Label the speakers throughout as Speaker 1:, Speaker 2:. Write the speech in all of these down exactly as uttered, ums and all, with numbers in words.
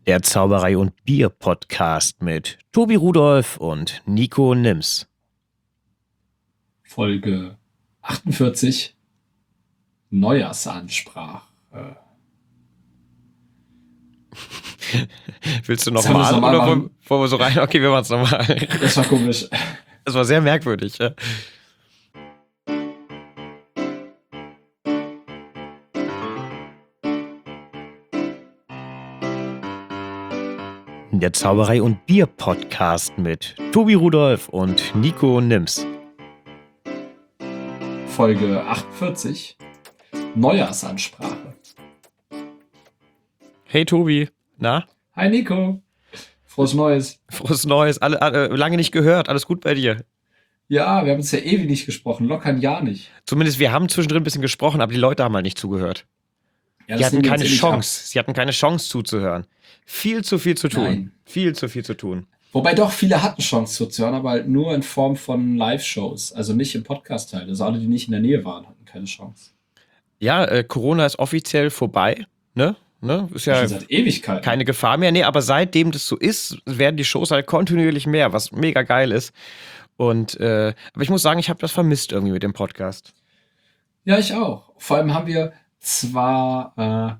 Speaker 1: Der Zauberei und Bier Podcast mit Tobi Rudolph und Nico Nims.
Speaker 2: Folge achtundvierzig, Neujahrsansprache.
Speaker 1: Willst du
Speaker 2: Sollen wir
Speaker 1: nochmal
Speaker 2: das nochmal
Speaker 1: oder wollen,
Speaker 2: machen?
Speaker 1: wollen wir so rein? Okay, wir machen es nochmal.
Speaker 2: Das war komisch.
Speaker 1: Das war sehr merkwürdig. Ja? Der Zauberei und Bier Podcast mit Tobi Rudolph und Nico Nims.
Speaker 2: Folge achtundvierzig, Neujahrsansprache.
Speaker 1: Hey Tobi, na?
Speaker 2: Hi Nico, frohes Neues.
Speaker 1: Frohes Neues, alle, alle, lange nicht gehört, alles gut bei dir?
Speaker 2: Ja, wir haben uns ja ewig nicht gesprochen, locker ein Jahr nicht.
Speaker 1: Zumindest wir haben zwischendrin ein bisschen gesprochen, aber die Leute haben halt nicht zugehört.
Speaker 2: Ja,
Speaker 1: Die
Speaker 2: das
Speaker 1: hatten
Speaker 2: nehmen wir
Speaker 1: keine
Speaker 2: jetzt eh nicht
Speaker 1: Chance. Sie hatten keine Chance zuzuhören. Viel zu viel zu tun.
Speaker 2: Nein.
Speaker 1: Viel zu viel zu tun.
Speaker 2: ab. Wobei doch, viele hatten Chance zuzuhören, aber halt nur in Form von Live-Shows, also nicht im Podcast-Teil. Also alle, die nicht in der Nähe waren, hatten keine Chance.
Speaker 1: Ja, äh, Corona ist offiziell vorbei. Ne? Ne? Ist ja
Speaker 2: Schon seit Ewigkeiten.
Speaker 1: keine Gefahr mehr. Nee, aber seitdem das so ist, werden die Shows halt kontinuierlich mehr, was mega geil ist. Und, äh, aber ich muss sagen, ich habe das vermisst irgendwie mit dem Podcast.
Speaker 2: Ja, ich auch. Vor allem haben wir zwar,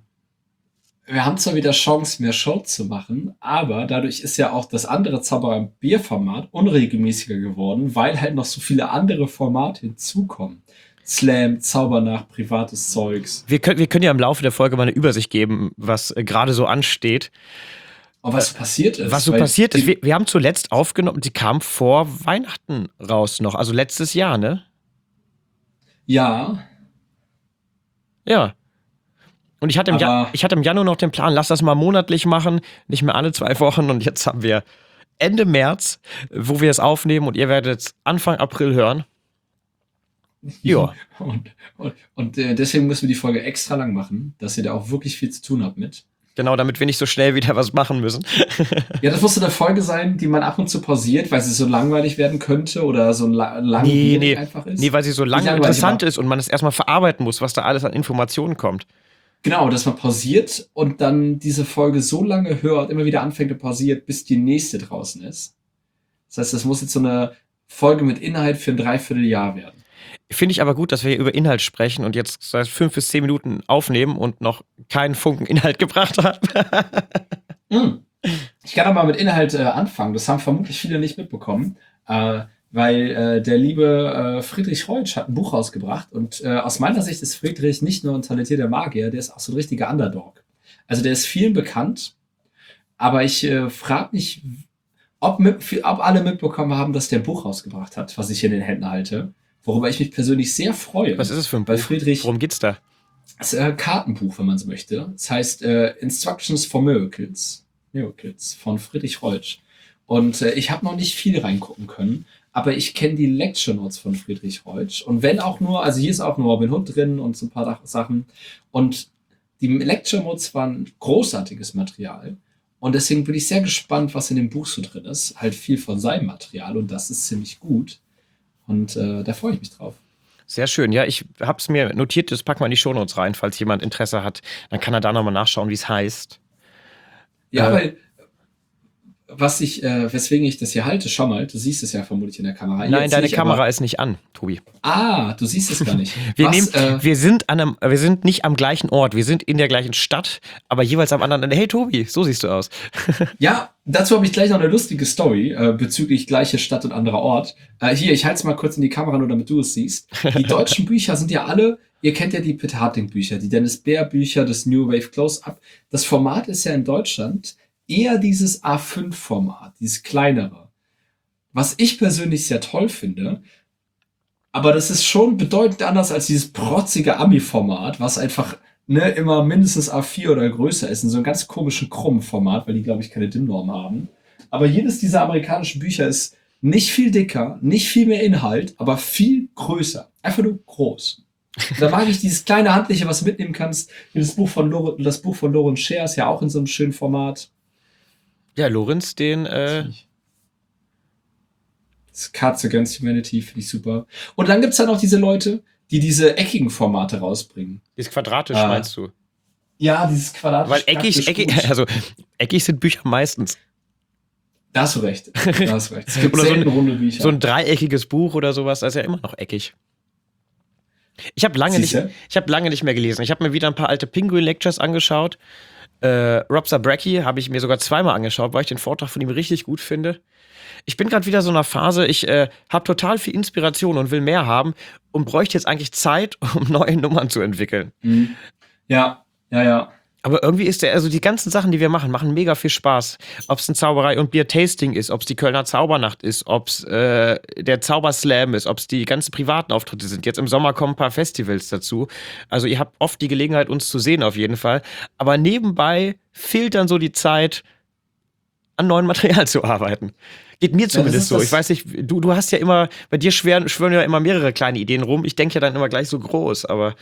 Speaker 2: äh, wir haben zwar wieder Chance, mehr Show zu machen, aber dadurch ist ja auch das andere Zauberer- und Bierformat unregelmäßiger geworden, weil halt noch so viele andere Formate hinzukommen. Slam, Zaubernacht, privates Zeugs.
Speaker 1: Wir können, wir können ja im Laufe der Folge mal eine Übersicht geben, was äh, gerade so ansteht.
Speaker 2: Aber was passiert ist.
Speaker 1: Was so
Speaker 2: weil
Speaker 1: passiert ist.
Speaker 2: die-
Speaker 1: Wir, wir haben zuletzt aufgenommen, die kam vor Weihnachten raus noch, also letztes Jahr, ne?
Speaker 2: Ja,
Speaker 1: Ja. Und ich hatte, im ja
Speaker 2: Aber-
Speaker 1: ich hatte im Januar noch den Plan, lass das mal monatlich machen, nicht mehr alle zwei Wochen. Und jetzt haben wir Ende März, wo wir es aufnehmen und ihr werdet es Anfang April hören. Ja.
Speaker 2: und, und, und äh, deswegen müssen wir die Folge extra lang machen, dass ihr da auch wirklich viel zu tun habt mit.
Speaker 1: Genau, damit wir nicht so schnell wieder was machen müssen.
Speaker 2: Ja, das muss so eine Folge sein, die man ab und zu pausiert, weil sie so langweilig werden könnte oder so la langwierig
Speaker 1: nee,
Speaker 2: einfach ist.
Speaker 1: nee, weil sie so lange
Speaker 2: langweilig,
Speaker 1: interessant
Speaker 2: aber-
Speaker 1: ist und man es erstmal verarbeiten muss, was da alles an Informationen kommt.
Speaker 2: Genau, dass man pausiert und dann diese Folge so lange hört, immer wieder anfängt und pausiert, bis die nächste draußen ist. Das heißt, das muss jetzt so eine Folge mit Inhalt für ein Dreivierteljahr werden.
Speaker 1: Finde ich aber gut, dass wir hier über Inhalt sprechen und jetzt seit fünf bis zehn Minuten aufnehmen und noch keinen Funken Inhalt gebracht haben.
Speaker 2: Mm. Ich kann aber mit Inhalt äh, anfangen. Das haben vermutlich viele nicht mitbekommen, äh, weil äh, der liebe äh, Friedrich Reutsch hat ein Buch rausgebracht und äh, aus meiner Sicht ist Friedrich nicht nur ein talentierter Magier, der ist auch so ein richtiger Underdog. Also der ist vielen bekannt, aber ich äh, frage mich, ob, mit, ob alle mitbekommen haben, dass der ein Buch rausgebracht hat, was ich hier in den Händen halte, worüber ich mich persönlich sehr freue.
Speaker 1: Was ist es für ein
Speaker 2: Weil
Speaker 1: Buch?
Speaker 2: Friedrich,
Speaker 1: Worum geht's da?
Speaker 2: das ist ein Kartenbuch, wenn man so möchte. Das heißt äh, Instructions for Miracles. Miracles von Friedrich Reutsch. Und äh, ich habe noch nicht viel reingucken können, aber ich kenne die Lecture Notes von Friedrich Reutsch. Und wenn auch nur, also hier ist auch nur Robin Hood drin und so ein paar Sachen. Und die Lecture Notes waren großartiges Material. Und deswegen bin ich sehr gespannt, was in dem Buch so drin ist. Halt viel von seinem Material und das ist ziemlich gut. Und äh, da freue ich mich drauf.
Speaker 1: Sehr schön. Ja, ich habe es mir notiert, das packen wir in die Shownotes rein, falls jemand Interesse hat. Dann kann er da nochmal nachschauen, wie es heißt.
Speaker 2: Ja,
Speaker 1: Äh,
Speaker 2: weil was ich, äh, weswegen ich das hier halte, schau mal, du siehst es ja vermutlich in der Kamera.
Speaker 1: Nein,
Speaker 2: Jetzt
Speaker 1: deine
Speaker 2: nicht,
Speaker 1: Kamera
Speaker 2: aber-
Speaker 1: ist nicht an, Tobi.
Speaker 2: Ah, du siehst es gar nicht.
Speaker 1: Wir,
Speaker 2: was,
Speaker 1: nehmen,
Speaker 2: äh,
Speaker 1: wir, sind an einem, wir sind nicht am gleichen Ort, wir sind in der gleichen Stadt, aber jeweils am anderen Ende. Hey Tobi, so siehst du aus.
Speaker 2: ja, dazu habe ich gleich noch eine lustige Story äh, bezüglich gleiche Stadt und anderer Ort. Äh, hier, ich halte es mal kurz in die Kamera, nur damit du es siehst. Die deutschen Bücher sind ja alle, ihr kennt ja die Peter Harting Bücher, die Dennis Bär Bücher, das New Wave Close-Up. Das Format ist ja in Deutschland eher dieses A fünf Format, dieses kleinere. Was ich persönlich sehr toll finde, aber das ist schon bedeutend anders als dieses protzige Ami-Format, was einfach ne, immer mindestens A vier oder größer ist, in so einem ganz komischen krummen Format, weil die, glaube ich, keine D I M-Norm haben. Aber jedes dieser amerikanischen Bücher ist nicht viel dicker, nicht viel mehr Inhalt, aber viel größer. Einfach nur groß. Da mag ich dieses kleine Handliche, was du mitnehmen kannst. Das Buch von Lore, das Buch von Lorenz Scher ist ja auch in so einem schönen Format.
Speaker 1: Ja, Lorenz, den, äh,
Speaker 2: Das Cards Against Humanity finde ich super. Und dann gibt's dann auch diese Leute, die diese eckigen Formate rausbringen.
Speaker 1: ist quadratisch,
Speaker 2: Ah.
Speaker 1: meinst du?
Speaker 2: Ja, dieses Quadrat.
Speaker 1: Weil eckig, eckig, also eckig sind Bücher meistens.
Speaker 2: Da hast du recht. Da hast du recht. Es gibt
Speaker 1: Oder so
Speaker 2: selten
Speaker 1: ein,
Speaker 2: runde Bücher.
Speaker 1: so ein dreieckiges Buch oder sowas, das ist ja immer noch eckig. Ich habe lange, nicht,
Speaker 2: Siehste?
Speaker 1: ich hab lange nicht mehr gelesen. Ich habe mir wieder ein paar alte Penguin-Lectures angeschaut. Äh, Rob Zabrecki habe ich mir sogar zweimal angeschaut, weil ich den Vortrag von ihm richtig gut finde. Ich bin gerade wieder so in einer Phase, ich äh, habe total viel Inspiration und will mehr haben und bräuchte jetzt eigentlich Zeit, um neue Nummern zu entwickeln.
Speaker 2: Mhm. Ja, ja, ja.
Speaker 1: Aber irgendwie ist der, also die ganzen Sachen, die wir machen, machen mega viel Spaß. Ob es ein Zauberei- und Bier-Tasting ist, ob es die Kölner Zaubernacht ist, ob es äh, der Zauberslam ist, ob es die ganzen privaten Auftritte sind. Jetzt im Sommer kommen ein paar Festivals dazu. Also ihr habt oft die Gelegenheit, uns zu sehen auf jeden Fall. Aber nebenbei fehlt dann so die Zeit, an neuem Material zu arbeiten. Geht mir zumindest so. Ich weiß nicht, du, du hast ja immer, bei dir schwören, schwören ja immer mehrere kleine Ideen rum. Ich denke ja dann immer gleich so groß, aber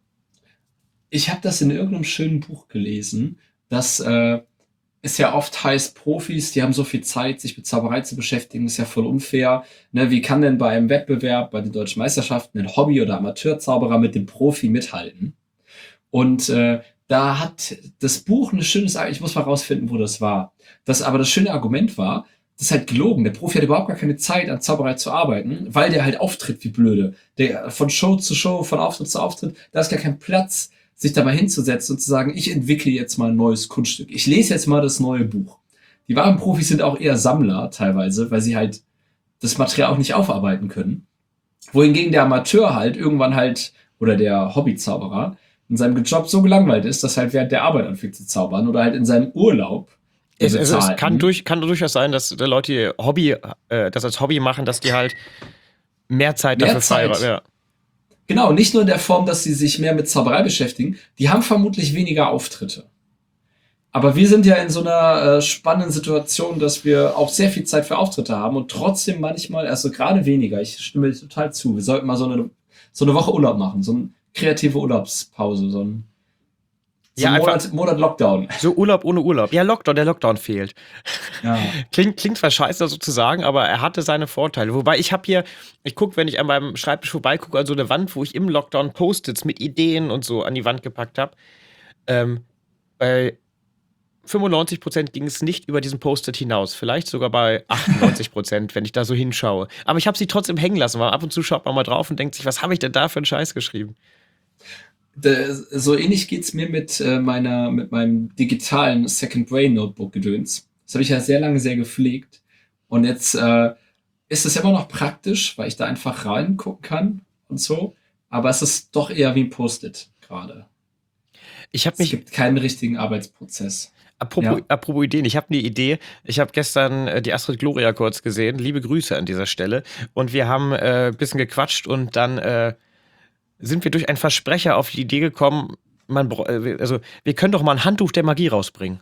Speaker 2: Ich habe das in irgendeinem schönen Buch gelesen, dass äh, es ja oft heißt, Profis, die haben so viel Zeit, sich mit Zauberei zu beschäftigen, ist ja voll unfair. Ne, wie kann denn bei einem Wettbewerb, bei den deutschen Meisterschaften, ein Hobby- oder Amateurzauberer mit dem Profi mithalten? Und äh, da hat das Buch ein schönes, ich muss mal rausfinden, wo das war. Das aber das schöne Argument war, das ist halt gelogen. Der Profi hat überhaupt gar keine Zeit, an Zauberei zu arbeiten, weil der halt auftritt wie blöde. Der von Show zu Show, von Auftritt zu Auftritt, da ist gar kein Platz, sich da mal hinzusetzen und zu sagen, ich entwickle jetzt mal ein neues Kunststück. Ich lese jetzt mal das neue Buch. Die wahren Profis sind auch eher Sammler teilweise, weil sie halt das Material auch nicht aufarbeiten können. Wohingegen der Amateur halt irgendwann halt, oder der Hobbyzauberer, in seinem Job so gelangweilt ist, dass halt während der Arbeit anfängt zu zaubern oder halt in seinem Urlaub.
Speaker 1: es, es, es kann, durch, kann durchaus sein, dass die Leute, die Hobby, äh, das als Hobby machen, dass die halt mehr Zeit
Speaker 2: Mehr
Speaker 1: dafür
Speaker 2: Zeit.
Speaker 1: freiräumen. Ja.
Speaker 2: Genau, nicht nur in der Form, dass sie sich mehr mit Zauberei beschäftigen, die haben vermutlich weniger Auftritte. Aber wir sind ja in so einer äh, spannenden Situation, dass wir auch sehr viel Zeit für Auftritte haben und trotzdem manchmal, also gerade weniger, ich stimme dir total zu, wir sollten mal so eine, so eine Woche Urlaub machen, so eine kreative Urlaubspause, so ein, so
Speaker 1: Ja,
Speaker 2: ein
Speaker 1: einfach-
Speaker 2: Monat, Monat Lockdown.
Speaker 1: So Urlaub ohne Urlaub. Ja, Lockdown, der Lockdown fehlt.
Speaker 2: Ja.
Speaker 1: Klingt, klingt zwar scheiße sozusagen, aber er hatte seine Vorteile. Wobei ich habe hier, ich gucke, wenn ich an meinem Schreibtisch vorbeigucke, also eine Wand, wo ich im Lockdown Post-its mit Ideen und so an die Wand gepackt habe. Ähm, bei fünfundneunzig Prozent ging es nicht über diesen Post-it hinaus. Vielleicht sogar bei achtundneunzig Prozent, wenn ich da so hinschaue. Aber ich habe sie trotzdem hängen lassen, weil ab und zu schaut man mal drauf und denkt sich, was habe ich denn da für einen Scheiß geschrieben?
Speaker 2: Da- So ähnlich geht's mir mit äh, meiner, mit meinem digitalen Second Brain Notebook gedöns. Das habe ich ja sehr lange sehr gepflegt. Und jetzt äh, ist es immer noch praktisch, weil ich da einfach reingucken kann und so. Aber es ist doch eher wie ein Post-it gerade.
Speaker 1: Ich habe
Speaker 2: Es
Speaker 1: mich,
Speaker 2: gibt keinen richtigen Arbeitsprozess.
Speaker 1: apropos,
Speaker 2: Ja.
Speaker 1: apropos Ideen, ich habe eine Idee. Ich habe gestern äh, die Astrid Gloria kurz gesehen. Liebe Grüße an dieser Stelle. Und wir haben äh, ein bisschen gequatscht und dann äh, sind wir durch einen Versprecher auf die Idee gekommen, man, br- äh, also wir können doch mal ein Handtuch der Magie rausbringen.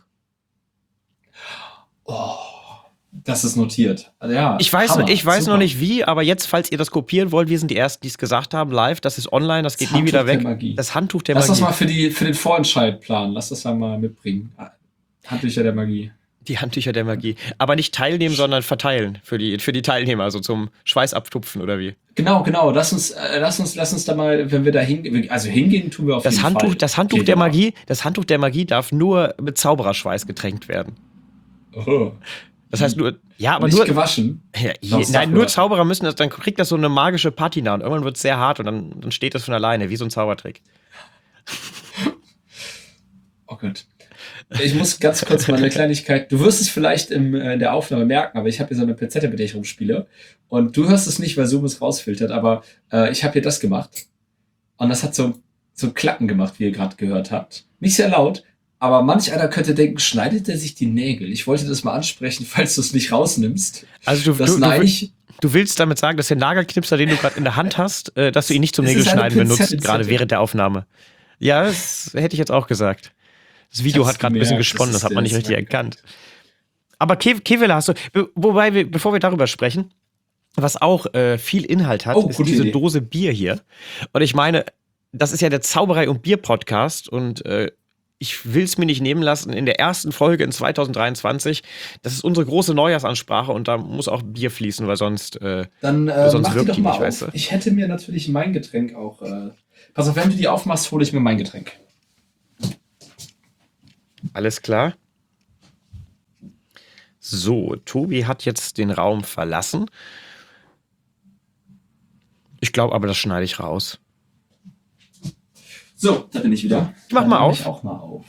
Speaker 2: Oh, das ist notiert. Also ja,
Speaker 1: Ich weiß,
Speaker 2: Hammer,
Speaker 1: ich weiß
Speaker 2: super.
Speaker 1: noch nicht wie, aber jetzt, falls ihr das kopieren wollt, wir sind die Ersten, die es gesagt haben, live, das ist online, das geht
Speaker 2: Das
Speaker 1: nie wieder
Speaker 2: Handtuch der
Speaker 1: weg.
Speaker 2: Magie.
Speaker 1: Das Handtuch der
Speaker 2: Lass das
Speaker 1: Magie.
Speaker 2: mal für, die, für den Vorentscheid planen. Lass das mal mitbringen. Handtücher der Magie.
Speaker 1: Die Handtücher der Magie. Aber nicht teilnehmen, sondern verteilen für die, für die Teilnehmer, also zum Schweißabtupfen oder wie.
Speaker 2: Genau, genau. Lass uns, äh, lass uns, lass uns da mal, wenn wir da hingehen, also hingehen tun wir auf
Speaker 1: Das
Speaker 2: jeden
Speaker 1: Handtuch,
Speaker 2: Fall.
Speaker 1: das Handtuch
Speaker 2: Geht
Speaker 1: der
Speaker 2: immer.
Speaker 1: Magie, das Handtuch der Magie darf nur mit Zaubererschweiß getränkt werden.
Speaker 2: Oh.
Speaker 1: Das heißt nur, ja, aber
Speaker 2: Nicht
Speaker 1: nur,
Speaker 2: gewaschen.
Speaker 1: ja, je,
Speaker 2: Sonst
Speaker 1: nein,
Speaker 2: darf
Speaker 1: nur
Speaker 2: man-
Speaker 1: Zauberer müssen das, dann kriegt das so eine magische Patina und irgendwann wird es sehr hart und dann, dann steht das von alleine, wie so ein Zaubertrick.
Speaker 2: Oh Gott. Ich muss ganz kurz mal eine Kleinigkeit. Du wirst es vielleicht im, äh, in der Aufnahme merken, aber ich habe hier so eine Pinzette, mit der ich rumspiele. Und du hörst es nicht, weil Zoom es rausfiltert, aber äh, ich habe hier das gemacht. Und das hat so, so Klacken gemacht, wie ihr gerade gehört habt. Nicht sehr laut, aber manch einer könnte denken, schneidet er sich die Nägel? Ich wollte das mal ansprechen, falls du es nicht rausnimmst.
Speaker 1: Also du,
Speaker 2: Das
Speaker 1: du,
Speaker 2: nein,
Speaker 1: du,
Speaker 2: ich,
Speaker 1: du willst damit sagen, dass der Nagelknipser, den du gerade in der Hand hast, äh, dass du ihn nicht zum
Speaker 2: Es ist
Speaker 1: Nägelschneiden
Speaker 2: eine
Speaker 1: benutzt,
Speaker 2: Pinzette.
Speaker 1: gerade während der Aufnahme. Ja, das hätte ich jetzt auch gesagt. Das Video
Speaker 2: Ich hab's
Speaker 1: hat gerade ein bisschen
Speaker 2: gemerkt,
Speaker 1: gesponnen,
Speaker 2: das
Speaker 1: das hat
Speaker 2: ist
Speaker 1: man nicht
Speaker 2: der
Speaker 1: richtig
Speaker 2: Snack.
Speaker 1: erkannt. Aber Ke Kevela hast du, be- wobei, wir, bevor wir darüber sprechen, was auch äh, viel Inhalt hat,
Speaker 2: Oh,
Speaker 1: ist
Speaker 2: gute
Speaker 1: diese
Speaker 2: Idee.
Speaker 1: Dose Bier hier. Und ich meine, das ist ja der Zauberei- und Bier-Podcast und äh, ich will es mir nicht nehmen lassen, in der ersten Folge in zwanzig dreiundzwanzig, das ist unsere große Neujahrsansprache und da muss auch Bier fließen, weil sonst, äh,
Speaker 2: Dann äh,
Speaker 1: Sonst
Speaker 2: mach die
Speaker 1: wirkt
Speaker 2: doch
Speaker 1: die
Speaker 2: mal
Speaker 1: nicht,
Speaker 2: auf.
Speaker 1: weißt du?
Speaker 2: Ich hätte mir natürlich mein Getränk auch. Äh, pass auf, wenn du die aufmachst, hole ich mir mein Getränk.
Speaker 1: Alles klar. So, Tobi hat jetzt den Raum verlassen. Ich glaube aber, das schneide ich raus.
Speaker 2: So, da bin ich wieder.
Speaker 1: Ich mach
Speaker 2: Dann
Speaker 1: mal
Speaker 2: nehme
Speaker 1: auf.
Speaker 2: Ich auch mal auf.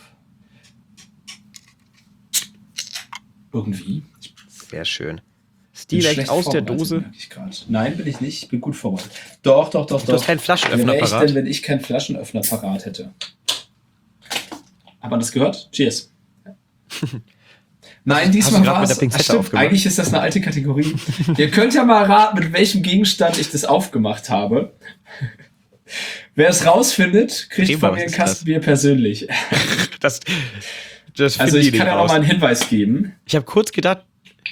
Speaker 2: Irgendwie.
Speaker 1: Sehr schön.
Speaker 2: Bin
Speaker 1: Stilecht
Speaker 2: schlecht
Speaker 1: aus der
Speaker 2: vorbereitet,
Speaker 1: Dose.
Speaker 2: merke ich grad. Nein, bin ich nicht. Ich bin gut vorbereitet. Doch, doch, doch,
Speaker 1: Du
Speaker 2: doch.
Speaker 1: hast keinen Flaschenöffner
Speaker 2: Wer wäre ich
Speaker 1: parat.
Speaker 2: denn, wenn ich keinen Flaschenöffner parat hätte? Hat man das gehört? Cheers. Nein,
Speaker 1: Hast
Speaker 2: diesmal
Speaker 1: du grad
Speaker 2: war
Speaker 1: mit der
Speaker 2: es.
Speaker 1: Pinzette
Speaker 2: Ach, stimmt,
Speaker 1: aufgemacht?
Speaker 2: eigentlich ist das eine alte Kategorie. Ihr könnt ja mal raten, mit welchem Gegenstand ich das aufgemacht habe. Wer es rausfindet, kriegt
Speaker 1: Thema,
Speaker 2: von
Speaker 1: was
Speaker 2: mir ein
Speaker 1: ist das?
Speaker 2: Kastenbier persönlich.
Speaker 1: Das, das
Speaker 2: Also
Speaker 1: finden
Speaker 2: ich
Speaker 1: die
Speaker 2: kann
Speaker 1: nicht
Speaker 2: ja noch
Speaker 1: raus.
Speaker 2: mal einen Hinweis geben.
Speaker 1: Ich habe kurz gedacht,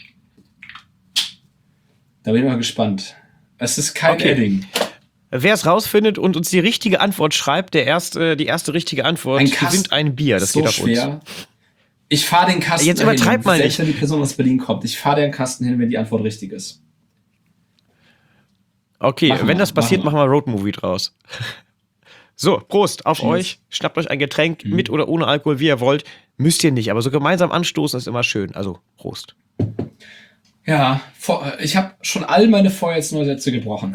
Speaker 2: Da bin ich mal gespannt. Es ist kein
Speaker 1: Okay.
Speaker 2: Edding.
Speaker 1: wer es rausfindet und uns die richtige Antwort schreibt, der erste, die erste richtige Antwort
Speaker 2: Ein Kasten-
Speaker 1: gewinnt ein Bier. Das
Speaker 2: so
Speaker 1: geht auf
Speaker 2: schwer. Ich fahre den Kasten
Speaker 1: Jetzt übertreib
Speaker 2: hin,
Speaker 1: mal
Speaker 2: selbst
Speaker 1: nicht.
Speaker 2: wenn die Person aus Berlin kommt. Ich fahre den Kasten hin, wenn die Antwort richtig ist.
Speaker 1: uns. Okay,
Speaker 2: Machen
Speaker 1: wenn
Speaker 2: wir,
Speaker 1: das passiert,
Speaker 2: machen
Speaker 1: machen wir Roadmovie draus. So, Prost auf
Speaker 2: Cheers.
Speaker 1: euch. Schnappt euch ein Getränk
Speaker 2: Mhm.
Speaker 1: mit oder ohne Alkohol, wie ihr wollt. Müsst ihr nicht, aber so gemeinsam anstoßen ist immer schön. Also, Prost.
Speaker 2: Ja, vor, ich habe schon all meine Vorjahrsneusätze gebrochen.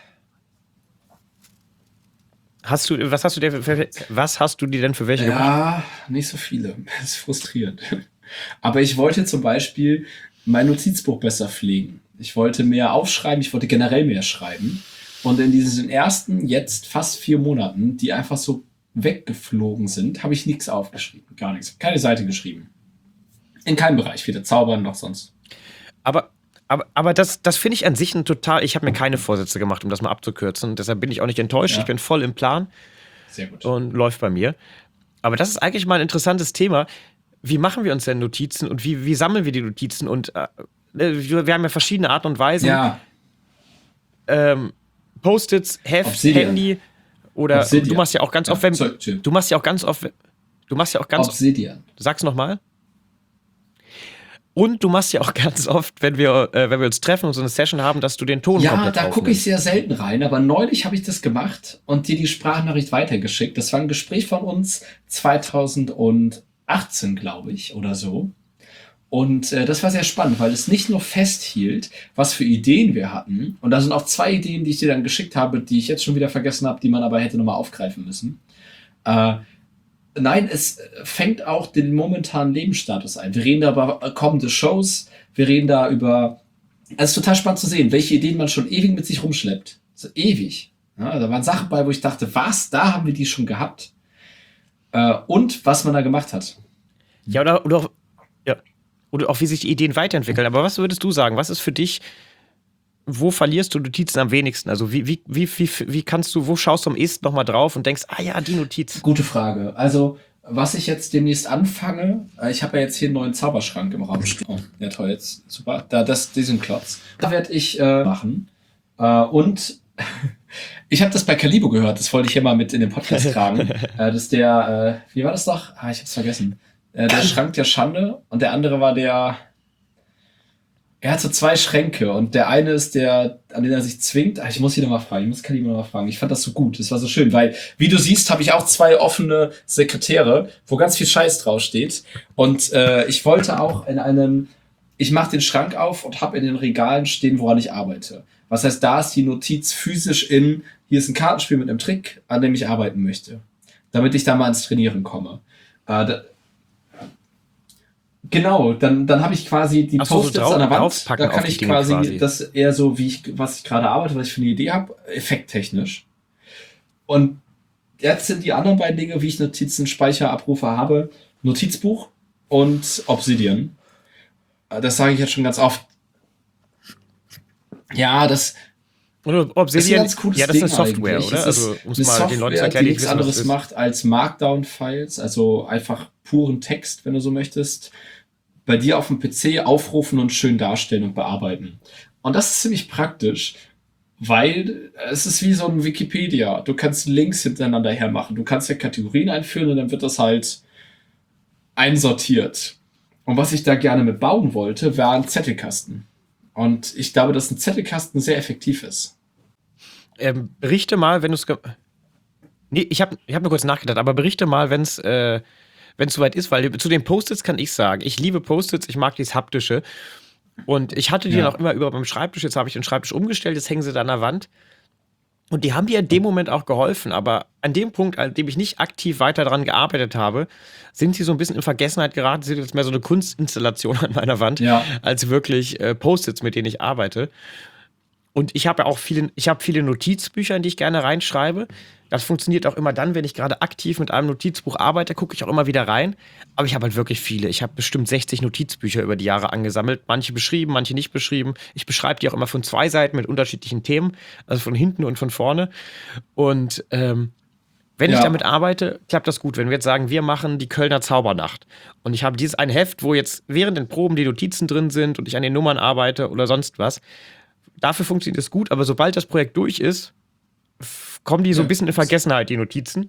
Speaker 1: Hast du, was hast du dir für, für, was hast du dir denn für welche gemacht?
Speaker 2: Ja, nicht so viele. Das ist frustrierend. Aber ich wollte zum Beispiel mein Notizbuch besser pflegen. Ich wollte mehr aufschreiben, ich wollte generell mehr schreiben. Und in diesen ersten, jetzt fast vier Monaten, die einfach so weggeflogen sind, habe ich nichts aufgeschrieben. Gar nichts. Keine Seite geschrieben. In keinem Bereich, weder Zaubern noch sonst.
Speaker 1: Aber, aber, aber das, das finde ich an sich ein total. Ich habe mir keine Vorsätze gemacht, um das mal abzukürzen. Deshalb bin ich auch nicht enttäuscht.
Speaker 2: Ja.
Speaker 1: Ich bin voll im Plan
Speaker 2: Sehr gut.
Speaker 1: und läuft bei mir. Aber das ist eigentlich mal ein interessantes Thema. Wie machen wir uns denn Notizen und wie, wie sammeln wir die Notizen? Und äh, wir wir haben ja verschiedene Arten und Weisen.
Speaker 2: Ja,
Speaker 1: Ähm, Post-its, Heft,
Speaker 2: Obsidian.
Speaker 1: Handy oder
Speaker 2: Obsidian.
Speaker 1: du machst ja auch ganz oft, wenn
Speaker 2: sorry, Jim.
Speaker 1: du machst ja auch ganz oft, du machst ja auch ganz,
Speaker 2: Obsidian.
Speaker 1: sag's nochmal. Und du machst ja auch ganz oft, wenn wir, äh, wenn wir uns treffen und so eine Session haben, dass du den Ton
Speaker 2: Ja,
Speaker 1: komplett
Speaker 2: da gucke ich
Speaker 1: aufnimmst.
Speaker 2: sehr selten rein, aber neulich habe ich das gemacht und dir die Sprachnachricht weitergeschickt. Das war ein Gespräch von uns zweitausendachtzehn, glaube ich, oder so. Und äh, das war sehr spannend, weil es nicht nur festhielt, was für Ideen wir hatten. Und da sind auch zwei Ideen, die ich dir dann geschickt habe, die ich jetzt schon wieder vergessen habe, die man aber hätte nochmal aufgreifen müssen. Äh, nein, es fängt auch den momentanen Lebensstatus ein. Wir reden da über kommende Shows, wir reden da über... Es ist total spannend zu sehen, welche Ideen man schon ewig mit sich rumschleppt. So ewig. Ja, da waren Sachen bei, wo ich dachte, was, da haben wir die schon gehabt. Äh, und was man da gemacht hat.
Speaker 1: Ja, oder, oder, auch, ja, oder auch, wie sich die Ideen weiterentwickeln. Aber was würdest du sagen? Was ist für dich, wo verlierst du Notizen am wenigsten? Also, wie, wie, wie, wie, wie kannst du, wo schaust du am ehesten nochmal drauf und denkst, ah ja, die Notiz.
Speaker 2: Gute Frage. Also, was ich jetzt demnächst anfange, äh, ich habe ja jetzt hier einen neuen Zauberschrank im Raum stehen. Oh, ja toll, jetzt super. Da, das, diesen Klotz. Da werde ich äh, machen. Äh, und ich habe das bei Calibo gehört, das wollte ich hier mal mit in den Podcast tragen. äh, das ist der, äh, wie war das doch? Ah, ich hab's vergessen. Äh, der Schrank der Schande und der andere war der. Er hat so zwei Schränke und der eine ist der, an den er sich zwingt. Ach, ich muss ihn nochmal fragen, ich muss Calibo nochmal fragen. Ich fand das so gut, das war so schön, weil, wie du siehst, habe ich auch zwei offene Sekretäre, wo ganz viel Scheiß draufsteht. Und äh, ich wollte auch in einem, ich mache den Schrank auf und habe in den Regalen stehen, woran ich arbeite. Was heißt, da ist die Notiz physisch in, hier ist ein Kartenspiel mit einem Trick, an dem ich arbeiten möchte. Damit ich da mal ins Trainieren komme. Äh, da, Genau, dann, dann habe ich quasi die
Speaker 1: Ach so, so
Speaker 2: Post-its
Speaker 1: drauf-
Speaker 2: an der Wand.
Speaker 1: draufpacken
Speaker 2: Da kann
Speaker 1: auf die
Speaker 2: ich
Speaker 1: Dinge
Speaker 2: quasi,
Speaker 1: quasi.
Speaker 2: das eher so, wie ich, was ich gerade arbeite, was ich für eine Idee habe, effekttechnisch. Und jetzt sind die anderen beiden Dinge, wie ich Notizen, Speicherabrufe habe, Notizbuch und Obsidian. Äh, Das sage ich jetzt schon ganz oft. Ja, das,
Speaker 1: Oder
Speaker 2: das ist ein
Speaker 1: Obsidian,
Speaker 2: ganz cooles
Speaker 1: ja, das ist eine
Speaker 2: Ding
Speaker 1: Software,
Speaker 2: eigentlich.
Speaker 1: oder?
Speaker 2: Es
Speaker 1: Also,
Speaker 2: ist
Speaker 1: um es
Speaker 2: eine
Speaker 1: mal den Leuten zu
Speaker 2: Software,
Speaker 1: erklären,
Speaker 2: die
Speaker 1: die
Speaker 2: nichts
Speaker 1: wissen, was
Speaker 2: anderes
Speaker 1: es ist.
Speaker 2: macht als Markdown-Files, also einfach puren Text, wenn du so möchtest, bei dir auf dem P C aufrufen und schön darstellen und bearbeiten. Und das ist ziemlich praktisch, weil es ist wie so ein Wikipedia. Du kannst Links hintereinander hermachen. Du kannst ja Kategorien einführen und dann wird das halt einsortiert. Und was ich da gerne mit bauen wollte, war ein Zettelkasten. Und ich glaube, dass ein Zettelkasten sehr effektiv ist.
Speaker 1: Ähm, berichte mal, wenn du es. Nee, ich habe ich hab nur kurz nachgedacht, aber berichte mal, wenn es. Äh, wenn es soweit ist, weil zu den Post-its kann ich sagen, ich liebe Post-its, ich mag dieses Haptische. Und ich hatte die
Speaker 2: Ja.
Speaker 1: noch immer über beim Schreibtisch, jetzt habe ich den Schreibtisch umgestellt, jetzt hängen sie da an der Wand. Und die haben mir in dem Moment auch geholfen, aber an dem Punkt, an dem ich nicht aktiv weiter daran gearbeitet habe, sind sie so ein bisschen in Vergessenheit geraten, sind jetzt mehr so eine Kunstinstallation an meiner Wand,
Speaker 2: Ja.
Speaker 1: als wirklich äh, Post-its, mit denen ich arbeite. Und ich habe ja auch viele, ich habe viele Notizbücher, in die ich gerne reinschreibe. Das funktioniert auch immer dann, wenn ich gerade aktiv mit einem Notizbuch arbeite, gucke ich auch immer wieder rein. Aber ich habe halt wirklich viele. Ich habe bestimmt sechzig Notizbücher über die Jahre angesammelt. Manche beschrieben, manche nicht beschrieben. Ich beschreibe die auch immer von zwei Seiten mit unterschiedlichen Themen, also von hinten und von vorne. Und ähm, wenn ich
Speaker 2: Ja.
Speaker 1: damit arbeite, klappt das gut. Wenn wir jetzt sagen, wir machen die Kölner Zaubernacht und ich habe dieses ein Heft, wo jetzt während den Proben die Notizen drin sind und ich an den Nummern arbeite oder sonst was, dafür funktioniert es gut, aber sobald das Projekt durch ist, f- kommen die so ein
Speaker 2: Ja.
Speaker 1: bisschen in Vergessenheit, die Notizen.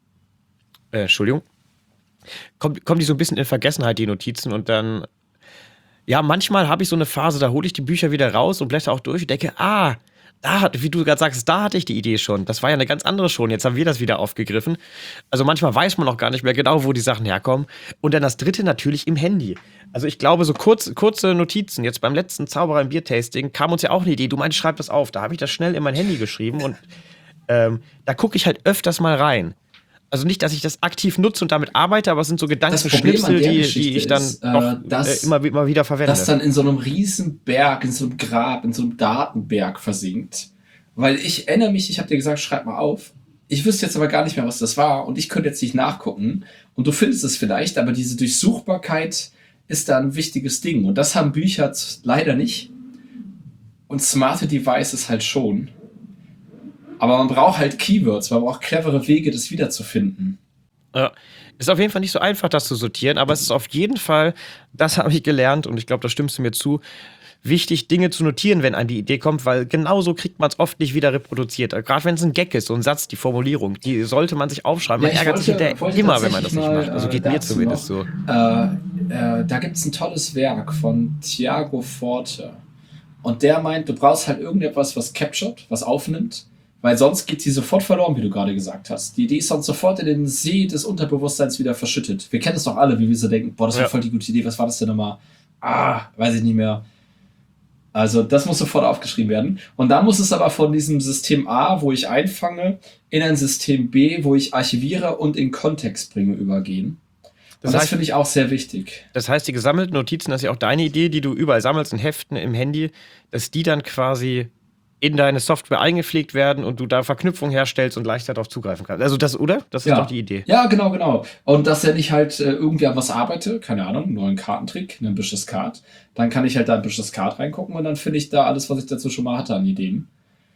Speaker 1: Äh, Entschuldigung. Kommen, kommen die so ein bisschen in Vergessenheit, die Notizen, und dann, ja, manchmal habe ich so eine Phase, da hole ich die Bücher wieder raus und blätter auch durch und denke, ah, da hat, wie du gerade sagst, da hatte ich die Idee schon. Das war ja eine ganz andere schon. Jetzt haben wir das wieder aufgegriffen. Also manchmal weiß man auch gar nicht mehr genau, wo die Sachen herkommen. Und dann das dritte natürlich im Handy. Also ich glaube, so kurz, kurze Notizen. Jetzt beim letzten Zauberer im Biertasting kam uns ja auch eine Idee. Du meinst, schreib das auf. Da habe ich das schnell in mein Handy geschrieben und ähm, da gucke ich halt öfters mal rein. Also nicht, dass ich das aktiv nutze und damit arbeite, aber es sind so
Speaker 2: Problem an
Speaker 1: Gedankenschnipsel,
Speaker 2: der
Speaker 1: die,
Speaker 2: Geschichte
Speaker 1: die ich dann
Speaker 2: ist, äh,
Speaker 1: doch
Speaker 2: dass-
Speaker 1: äh, immer, immer wieder verwende.
Speaker 2: das dann in so einem riesen Berg, in so einem Grab, in so einem Datenberg versinkt. Weil ich erinnere mich, ich habe dir gesagt, schreib mal auf. Ich wüsste jetzt aber gar nicht mehr, was das war und ich könnte jetzt nicht nachgucken. Und du findest es vielleicht, aber diese Durchsuchbarkeit ist da ein wichtiges Ding. Und das haben Bücher z- leider nicht. Und smarte Devices halt schon. Aber man braucht halt Keywords, man braucht clevere Wege, das wiederzufinden.
Speaker 1: Ja. Ist auf jeden Fall nicht so einfach, das zu sortieren, aber es ist auf jeden Fall, das habe ich gelernt und ich glaube, da stimmst du mir zu, wichtig, Dinge zu notieren, wenn einem die Idee kommt, weil genauso kriegt man es oft nicht wieder reproduziert. Gerade wenn es ein Gag ist, so ein Satz, die Formulierung, die sollte man sich aufschreiben. Man
Speaker 2: Ja, ich
Speaker 1: ärgert sich
Speaker 2: wollte-
Speaker 1: hinterher
Speaker 2: wollte
Speaker 1: immer, wenn man das nicht
Speaker 2: tatsächlich
Speaker 1: macht. Also
Speaker 2: mal,
Speaker 1: geht
Speaker 2: äh,
Speaker 1: mir
Speaker 2: dazu
Speaker 1: zumindest
Speaker 2: noch.
Speaker 1: so.
Speaker 2: Äh, äh, da gibt es ein tolles Werk von Tiago Forte. Und der meint, du brauchst halt irgendetwas, was captured, was aufnimmt, weil sonst geht sie sofort verloren, wie du gerade gesagt hast. Die Idee ist sonst sofort in den See des Unterbewusstseins wieder verschüttet. Wir kennen es doch alle, wie wir so denken, boah, das war
Speaker 1: Ja.
Speaker 2: voll die gute Idee, was war das denn nochmal? Ah, weiß ich nicht mehr. Also das muss sofort aufgeschrieben werden. Und dann muss es aber von diesem System A, wo ich einfange, in ein System B, wo ich archiviere und in Kontext bringe, übergehen.
Speaker 1: Das
Speaker 2: Und das
Speaker 1: heißt-
Speaker 2: finde ich auch sehr wichtig.
Speaker 1: Das heißt, die gesammelten Notizen, das ist ja auch deine Idee, die du überall sammelst in Heften im Handy, dass die dann quasi in deine Software eingepflegt werden und du da Verknüpfungen herstellst und leichter darauf zugreifen kannst. Also das, oder? Das ist
Speaker 2: Ja.
Speaker 1: doch die Idee.
Speaker 2: Ja, genau, genau. Und dass wenn ich halt äh, irgendwie an was arbeite, keine Ahnung, einen neuen Kartentrick, ein Ambitious Card, dann kann ich halt da ein Ambitious Card reingucken und dann finde ich da alles, was ich dazu schon mal hatte an Ideen.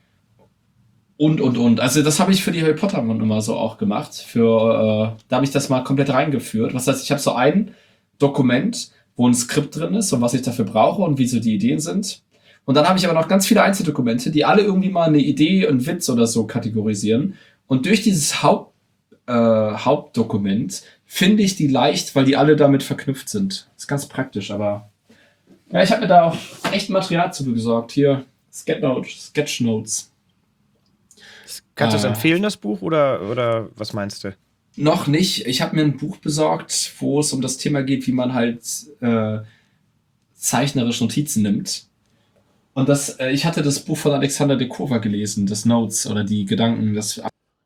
Speaker 2: Und, und, und. Also das habe ich für die Harry Potter Nummer so auch gemacht. Für, äh, da habe ich das mal komplett reingeführt. Was heißt, ich habe so ein Dokument, wo ein Skript drin ist und was ich dafür brauche und wie so die Ideen sind. Und dann habe ich aber noch ganz viele Einzeldokumente, die alle irgendwie mal eine Idee, einen Witz oder so kategorisieren. Und durch dieses Haupt, äh, Hauptdokument finde ich die leicht, weil die alle damit verknüpft sind. Ist ganz praktisch, aber ja, ich habe mir da auch echt Material zu besorgt. Hier, Sketchnotes. Sketchnotes.
Speaker 1: Kannst du es
Speaker 2: Äh.
Speaker 1: empfehlen, das Buch, oder, oder was meinst du?
Speaker 2: Noch nicht. Ich habe mir ein Buch besorgt, wo es um das Thema geht, wie man halt äh, zeichnerisch Notizen nimmt. Und das, äh, ich hatte das Buch von Alexander de Kova gelesen, das Notes oder die Gedanken, das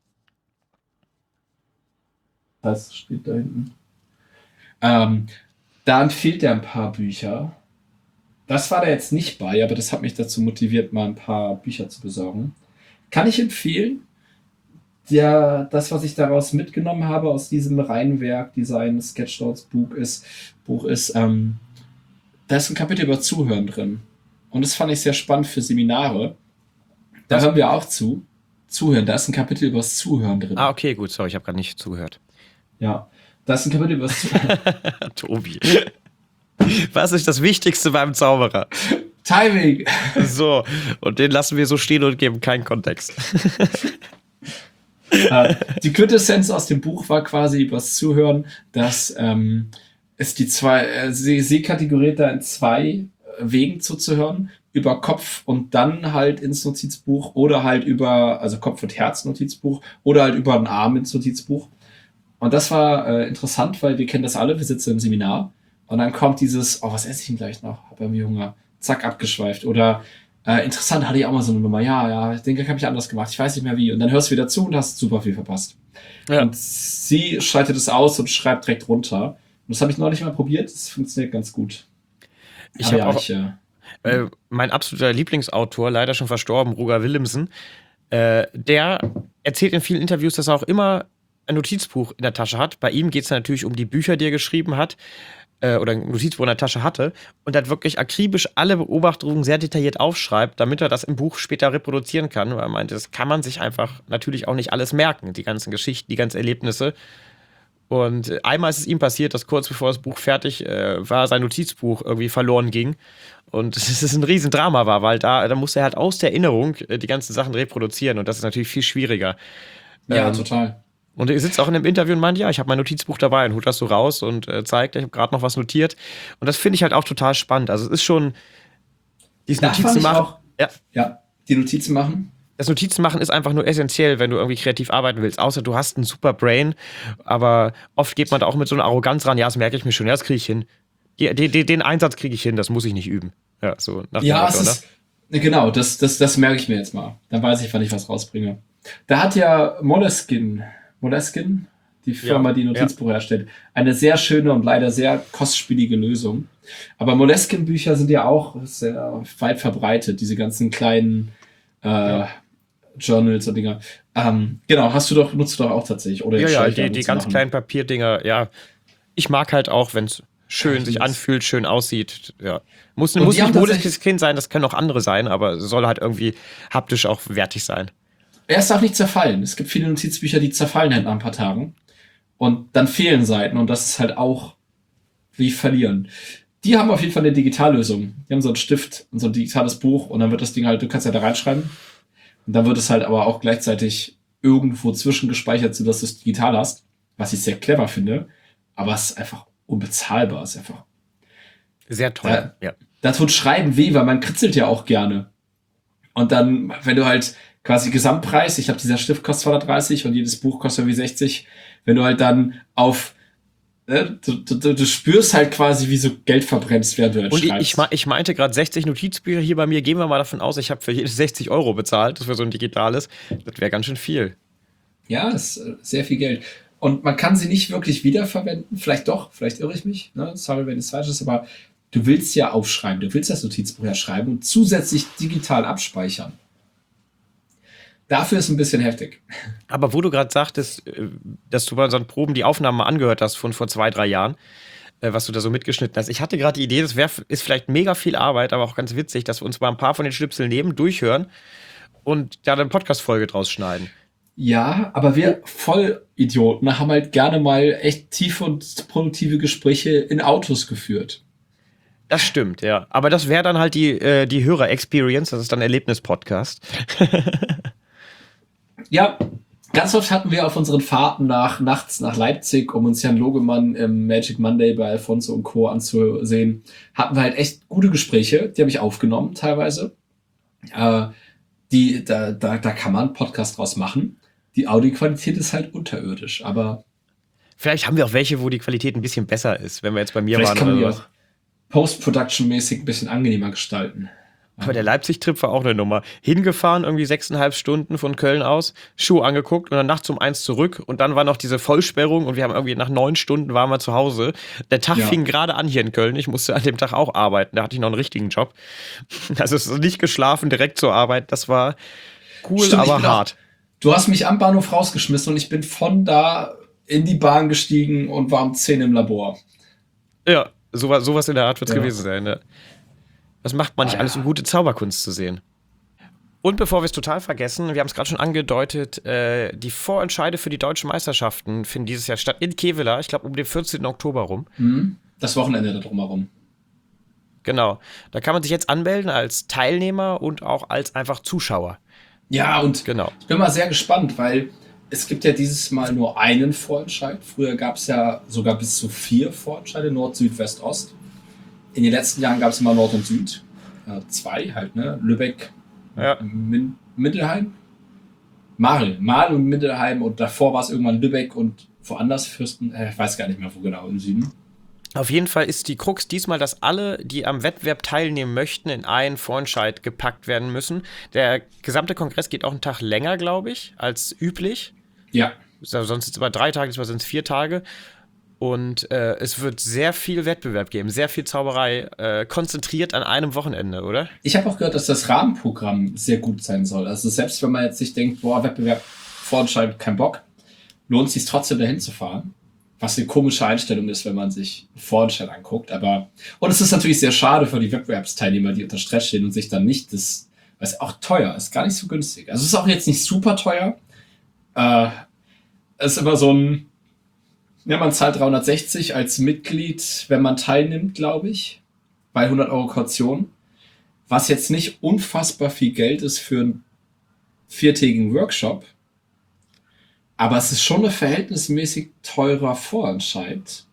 Speaker 2: das steht da hinten. Ähm, da empfiehlt er ein paar Bücher. Das war da jetzt nicht bei, aber das hat mich dazu motiviert, mal ein paar Bücher zu besorgen. Kann ich empfehlen. Der, das, was ich daraus mitgenommen habe aus diesem Reihenwerk Design Sketchnotes Buch ist, Buch ist, ähm, da ist ein Kapitel über Zuhören drin. Und das fand ich sehr spannend für Seminare. Da
Speaker 1: Das-
Speaker 2: hören wir auch zu. Zuhören, da ist ein Kapitel über das Zuhören drin.
Speaker 1: Ah, okay, gut, sorry, ich habe gerade nicht zugehört.
Speaker 2: Ja, da ist ein Kapitel über das Zuhören.
Speaker 1: Tobi. Was ist das Wichtigste beim Zauberer?
Speaker 2: Timing!
Speaker 1: So, und den lassen wir so stehen und geben keinen Kontext.
Speaker 2: Äh, die Quintessenz aus dem Buch war quasi übers Zuhören, dass ähm, es die zwei, äh, sie, sie kategoriert da in zwei äh, Wegen zuzuhören, über Kopf und dann halt ins Notizbuch oder halt über, also Kopf- und Herz-Notizbuch oder halt über den Arm ins Notizbuch. Und das war äh, interessant, weil wir kennen das alle, wir sitzen im Seminar und dann kommt dieses, oh, was esse ich denn gleich noch? Hab irgendwie Hunger. Zack, abgeschweift. Oder äh, interessant, hatte ich auch mal so eine Nummer. Ja, ja, ich denke, habe ich anders gemacht. Ich weiß nicht mehr wie. Und dann hörst du wieder zu und hast super viel verpasst. Ja. Und sie schaltet es aus und schreibt direkt runter. Und das habe ich neulich mal probiert. Das funktioniert ganz gut.
Speaker 1: Ich habe ja, auch ich, äh, äh, mein absoluter Lieblingsautor, leider schon verstorben, Roger Willemsen, äh, der erzählt in vielen Interviews, dass er auch immer ein Notizbuch in der Tasche hat. Bei ihm geht es natürlich um die Bücher, die er geschrieben hat äh, oder ein Notizbuch in der Tasche hatte und hat wirklich akribisch alle Beobachtungen sehr detailliert aufschreibt, damit er das im Buch später reproduzieren kann. Weil er meinte, das kann man sich einfach natürlich auch nicht alles merken, die ganzen Geschichten, die ganzen Erlebnisse. Und einmal ist es ihm passiert, dass kurz bevor das Buch fertig äh, war, sein Notizbuch irgendwie verloren ging. Und es ist ein Riesendrama war, weil da, da musste er halt aus der Erinnerung äh, die ganzen Sachen reproduzieren und das ist natürlich viel schwieriger.
Speaker 2: Ja, ähm, total.
Speaker 1: Und er sitzt auch in einem Interview und meint, ja, ich habe mein Notizbuch dabei und holt das so raus und äh, zeigt, ich habe gerade noch was notiert. Und das finde ich halt auch total spannend. Also es ist schon,
Speaker 2: dieses Notizen machen. Ja. ja, die Notizen machen.
Speaker 1: Das Notizen machen ist einfach nur essentiell, wenn du irgendwie kreativ arbeiten willst. Außer du hast ein super Brain, aber oft geht man da auch mit so einer Arroganz ran. Ja, das merke ich mir schon, ja, das kriege ich hin. Die, die, die, den Einsatz kriege ich hin, das muss ich nicht üben. Ja, so nach
Speaker 2: ja, Motto, es ist, genau, das, das, das merke ich mir jetzt mal. Dann weiß ich, wann ich was rausbringe. Da hat ja Moleskine, Moleskine, die Firma, ja, die Notizbuch ja. herstellt, eine sehr schöne und leider sehr kostspielige Lösung. Aber Moleskine-Bücher sind ja auch sehr weit verbreitet, diese ganzen kleinen äh, ja. Journals und Dinger. Ähm, genau, hast du doch, nutzt du doch auch tatsächlich. Oder
Speaker 1: ja, ja, die, die ganz machen. kleinen Papierdinger, ja. Ich mag halt auch, wenn es schön ja, sich anfühlt, schön aussieht. Ja. Muss, muss nicht modelisches Kind sein, das können auch andere sein, aber soll halt irgendwie haptisch auch wertig sein.
Speaker 2: Er ist auch nicht zerfallen. Es gibt viele Notizbücher, die zerfallen halt nach ein paar Tagen. Und dann fehlen Seiten und das ist halt auch wie verlieren. Die haben auf jeden Fall eine Digitallösung. Die haben so einen Stift und so ein digitales Buch und dann wird das Ding halt, du kannst ja da reinschreiben. Und dann wird es halt aber auch gleichzeitig irgendwo zwischengespeichert, sodass du es digital hast. Was ich sehr clever finde. Aber es ist einfach unbezahlbar. Es ist einfach
Speaker 1: sehr teuer.
Speaker 2: Da,
Speaker 1: ja.
Speaker 2: da tut Schreiben weh, weil man kritzelt ja auch gerne. Und dann, wenn du halt quasi Gesamtpreis, ich habe dieser Stift kostet zweihundertdreißig und jedes Buch kostet irgendwie sechzig. Wenn du halt dann auf Ne? Du, du, du spürst halt quasi, wie so Geld verbrennst, während du halt
Speaker 1: und
Speaker 2: schreibst.
Speaker 1: Ich, ich meinte gerade sechzig Notizbücher hier bei mir. Gehen wir mal davon aus, ich habe für jedes sechzig Euro bezahlt. Das wäre so ein digitales. Das wäre ganz schön viel.
Speaker 2: Ja, das ist sehr viel Geld. Und man kann sie nicht wirklich wiederverwenden. Vielleicht doch, vielleicht irre ich mich. Ne? Sorry, wenn es falsch ist, aber du willst ja aufschreiben. Du willst das Notizbuch ja schreiben und zusätzlich digital abspeichern. Dafür ist ein bisschen heftig.
Speaker 1: Aber wo du gerade sagtest, dass du bei unseren Proben die Aufnahmen mal angehört hast von vor zwei, drei Jahren, was du da so mitgeschnitten hast. Ich hatte gerade die Idee, das wär, ist vielleicht mega viel Arbeit, aber auch ganz witzig, dass wir uns mal ein paar von den Schnipseln nehmen, durchhören und da eine Podcast-Folge draus schneiden.
Speaker 2: Ja, aber wir Vollidioten haben halt gerne mal echt tiefe und produktive Gespräche in Autos geführt.
Speaker 1: Das stimmt, ja. Aber das wäre dann halt die, äh, die Hörer-Experience, das ist dann Erlebnis-Podcast.
Speaker 2: Ja, ganz oft hatten wir auf unseren Fahrten nach nachts nach Leipzig, um uns Jan Logemann im Magic Monday bei Alfonso und Co. anzusehen, hatten wir halt echt gute Gespräche, die habe ich aufgenommen teilweise. Äh, die, da, da, da kann man einen Podcast draus machen. Die Audioqualität ist halt unterirdisch, aber
Speaker 1: vielleicht haben wir auch welche, wo die Qualität ein bisschen besser ist, wenn wir jetzt bei mir
Speaker 2: vielleicht
Speaker 1: waren.
Speaker 2: Kann man die
Speaker 1: oder
Speaker 2: auch Post-Production-mäßig ein bisschen angenehmer gestalten.
Speaker 1: Aber der Leipzig-Trip war auch eine Nummer. Hingefahren, irgendwie sechseinhalb Stunden von Köln aus, Schuh angeguckt und dann nachts um eins zurück. Und dann war noch diese Vollsperrung und wir haben irgendwie nach neun Stunden waren wir zu Hause. Der Tag ja. fing gerade an hier in Köln. Ich musste an dem Tag auch arbeiten. Da hatte ich noch einen richtigen Job. Also es ist nicht geschlafen, direkt zur Arbeit. Das war cool, Stimmt, aber hart.
Speaker 2: Auch, du hast mich am Bahnhof rausgeschmissen und ich bin von da in die Bahn gestiegen und war um zehn im Labor.
Speaker 1: Ja, sowas, sowas in der Art wird es ja. gewesen sein, ne? Das macht man nicht ah, alles, um gute Zauberkunst zu sehen. Und bevor wir es total vergessen, wir haben es gerade schon angedeutet, äh, die Vorentscheide für die deutschen Meisterschaften finden dieses Jahr statt in Kevela, ich glaube um den vierzehnten Oktober rum.
Speaker 2: Das Wochenende da drumherum.
Speaker 1: Genau. Da kann man sich jetzt anmelden als Teilnehmer und auch als einfach Zuschauer.
Speaker 2: Ja, und
Speaker 1: genau.
Speaker 2: Ich bin mal sehr gespannt, weil es gibt ja dieses Mal nur einen Vorentscheid. Früher gab es ja sogar bis zu vier Vorentscheide, Nord, Süd, West, Ost. In den letzten Jahren gab es immer Nord und Süd. Äh, zwei halt, ne? Lübeck,
Speaker 1: ja.
Speaker 2: Min- Mindelheim. Marl, Marl und Mindelheim und davor war es irgendwann Lübeck und woanders Fürsten, äh, ich weiß gar nicht mehr, wo genau, im Süden.
Speaker 1: Auf jeden Fall ist die Krux diesmal, dass alle, die am Wettbewerb teilnehmen möchten, in einen Vorentscheid gepackt werden müssen. Der gesamte Kongress geht auch einen Tag länger, glaube ich, als üblich.
Speaker 2: Ja.
Speaker 1: Sonst sind es immer drei Tage, diesmal sind es vier Tage. Und äh, es wird sehr viel Wettbewerb geben, sehr viel Zauberei, äh, konzentriert an einem Wochenende, oder?
Speaker 2: Ich habe auch gehört, dass das Rahmenprogramm sehr gut sein soll. Also selbst wenn man jetzt sich denkt, boah, Wettbewerb, Vorentscheid, kein Bock, lohnt es sich trotzdem dahin zu fahren. Was eine komische Einstellung ist, wenn man sich einen Vorentscheid anguckt. Aber, und es ist natürlich sehr schade für die Wettbewerbsteilnehmer, die unter Stress stehen und sich dann nicht das, weil es auch teuer ist, gar nicht so günstig. Also es ist auch jetzt nicht super teuer. Äh, es ist immer so ein, ja, man zahlt dreihundertsechzig als Mitglied, wenn man teilnimmt, glaube ich, bei hundert Euro Kaution. Was jetzt nicht unfassbar viel Geld ist für einen viertägigen Workshop. Aber es ist schon ein verhältnismäßig teurer Vorentscheid.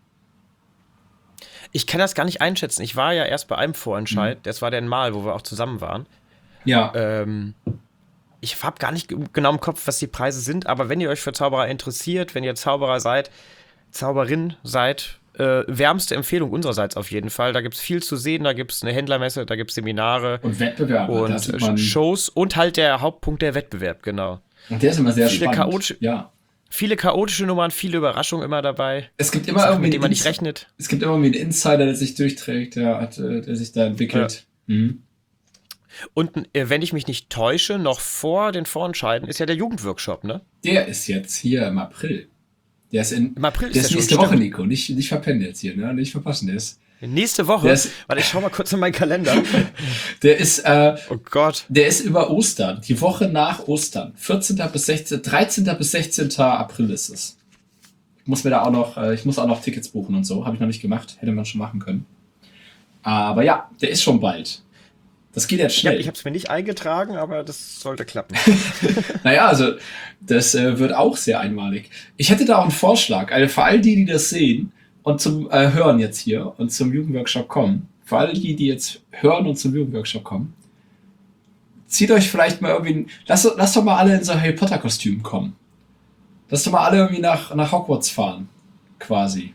Speaker 1: Ich kann das gar nicht einschätzen. Ich war ja erst bei einem Vorentscheid.
Speaker 2: Mhm.
Speaker 1: Das war der Mal, wo wir auch zusammen waren.
Speaker 2: Ja.
Speaker 1: Ähm, ich habe gar nicht ge- genau im Kopf, was die Preise sind. Aber wenn ihr euch für Zauberer interessiert, wenn ihr Zauberer seid, Zauberin seid, äh, wärmste Empfehlung unsererseits auf jeden Fall. Da gibt es viel zu sehen. Da gibt es eine Händlermesse, da gibt es Seminare
Speaker 2: Und Wettbewerbe. da
Speaker 1: und
Speaker 2: sieht
Speaker 1: äh,
Speaker 2: man,
Speaker 1: Shows. Und halt der Hauptpunkt, der Wettbewerb, genau.
Speaker 2: und der ist immer sehr
Speaker 1: Viele
Speaker 2: spannend.
Speaker 1: chaotische-
Speaker 2: Ja.
Speaker 1: Viele chaotische Nummern, viele Überraschungen immer dabei.
Speaker 2: Es gibt immer
Speaker 1: Sachen,
Speaker 2: irgendwie
Speaker 1: mit denen man
Speaker 2: einen
Speaker 1: nicht
Speaker 2: Ins-
Speaker 1: rechnet.
Speaker 2: Es gibt immer irgendwie einen Insider, der sich durchträgt, der, hat, äh, der sich da entwickelt. Mhm.
Speaker 1: Und äh, wenn ich mich nicht täusche, noch vor den Vorentscheiden ist ja der Jugendworkshop, ne?
Speaker 2: Der ist jetzt hier im April. Der ist in
Speaker 1: Im April ist
Speaker 2: der
Speaker 1: der
Speaker 2: ist
Speaker 1: schon,
Speaker 2: nächste
Speaker 1: stimmt.
Speaker 2: Woche, Nico. Nicht, nicht verpennen jetzt hier, ne? Nicht verpassen. Der ist,
Speaker 1: Nächste Woche?
Speaker 2: Der ist-
Speaker 1: Warte, ich schau mal kurz in meinen Kalender.
Speaker 2: der ist, äh,
Speaker 1: Oh Gott.
Speaker 2: der ist über Ostern. Die Woche nach Ostern. vierzehnten bis sechzehnten, dreizehnten bis sechzehnten April ist es. Ich muss mir da auch noch, äh, ich muss auch noch Tickets buchen und so. Habe ich noch nicht gemacht. Hätte man schon machen können. Aber ja, der ist schon bald. Das geht jetzt
Speaker 1: Ja,
Speaker 2: schnell.
Speaker 1: ich habe es mir nicht eingetragen, aber das sollte klappen.
Speaker 2: Naja, also das äh, wird auch sehr einmalig. Ich hätte da auch einen Vorschlag. Also für all die, die das sehen und zum äh, Hören jetzt hier und zum Jugendworkshop kommen, für all die, die jetzt hören und zum Jugendworkshop kommen, zieht euch vielleicht mal irgendwie, ein- lasst, lasst doch mal alle in so Harry Potter Kostüm kommen. Lasst doch mal alle irgendwie nach, nach Hogwarts fahren, quasi.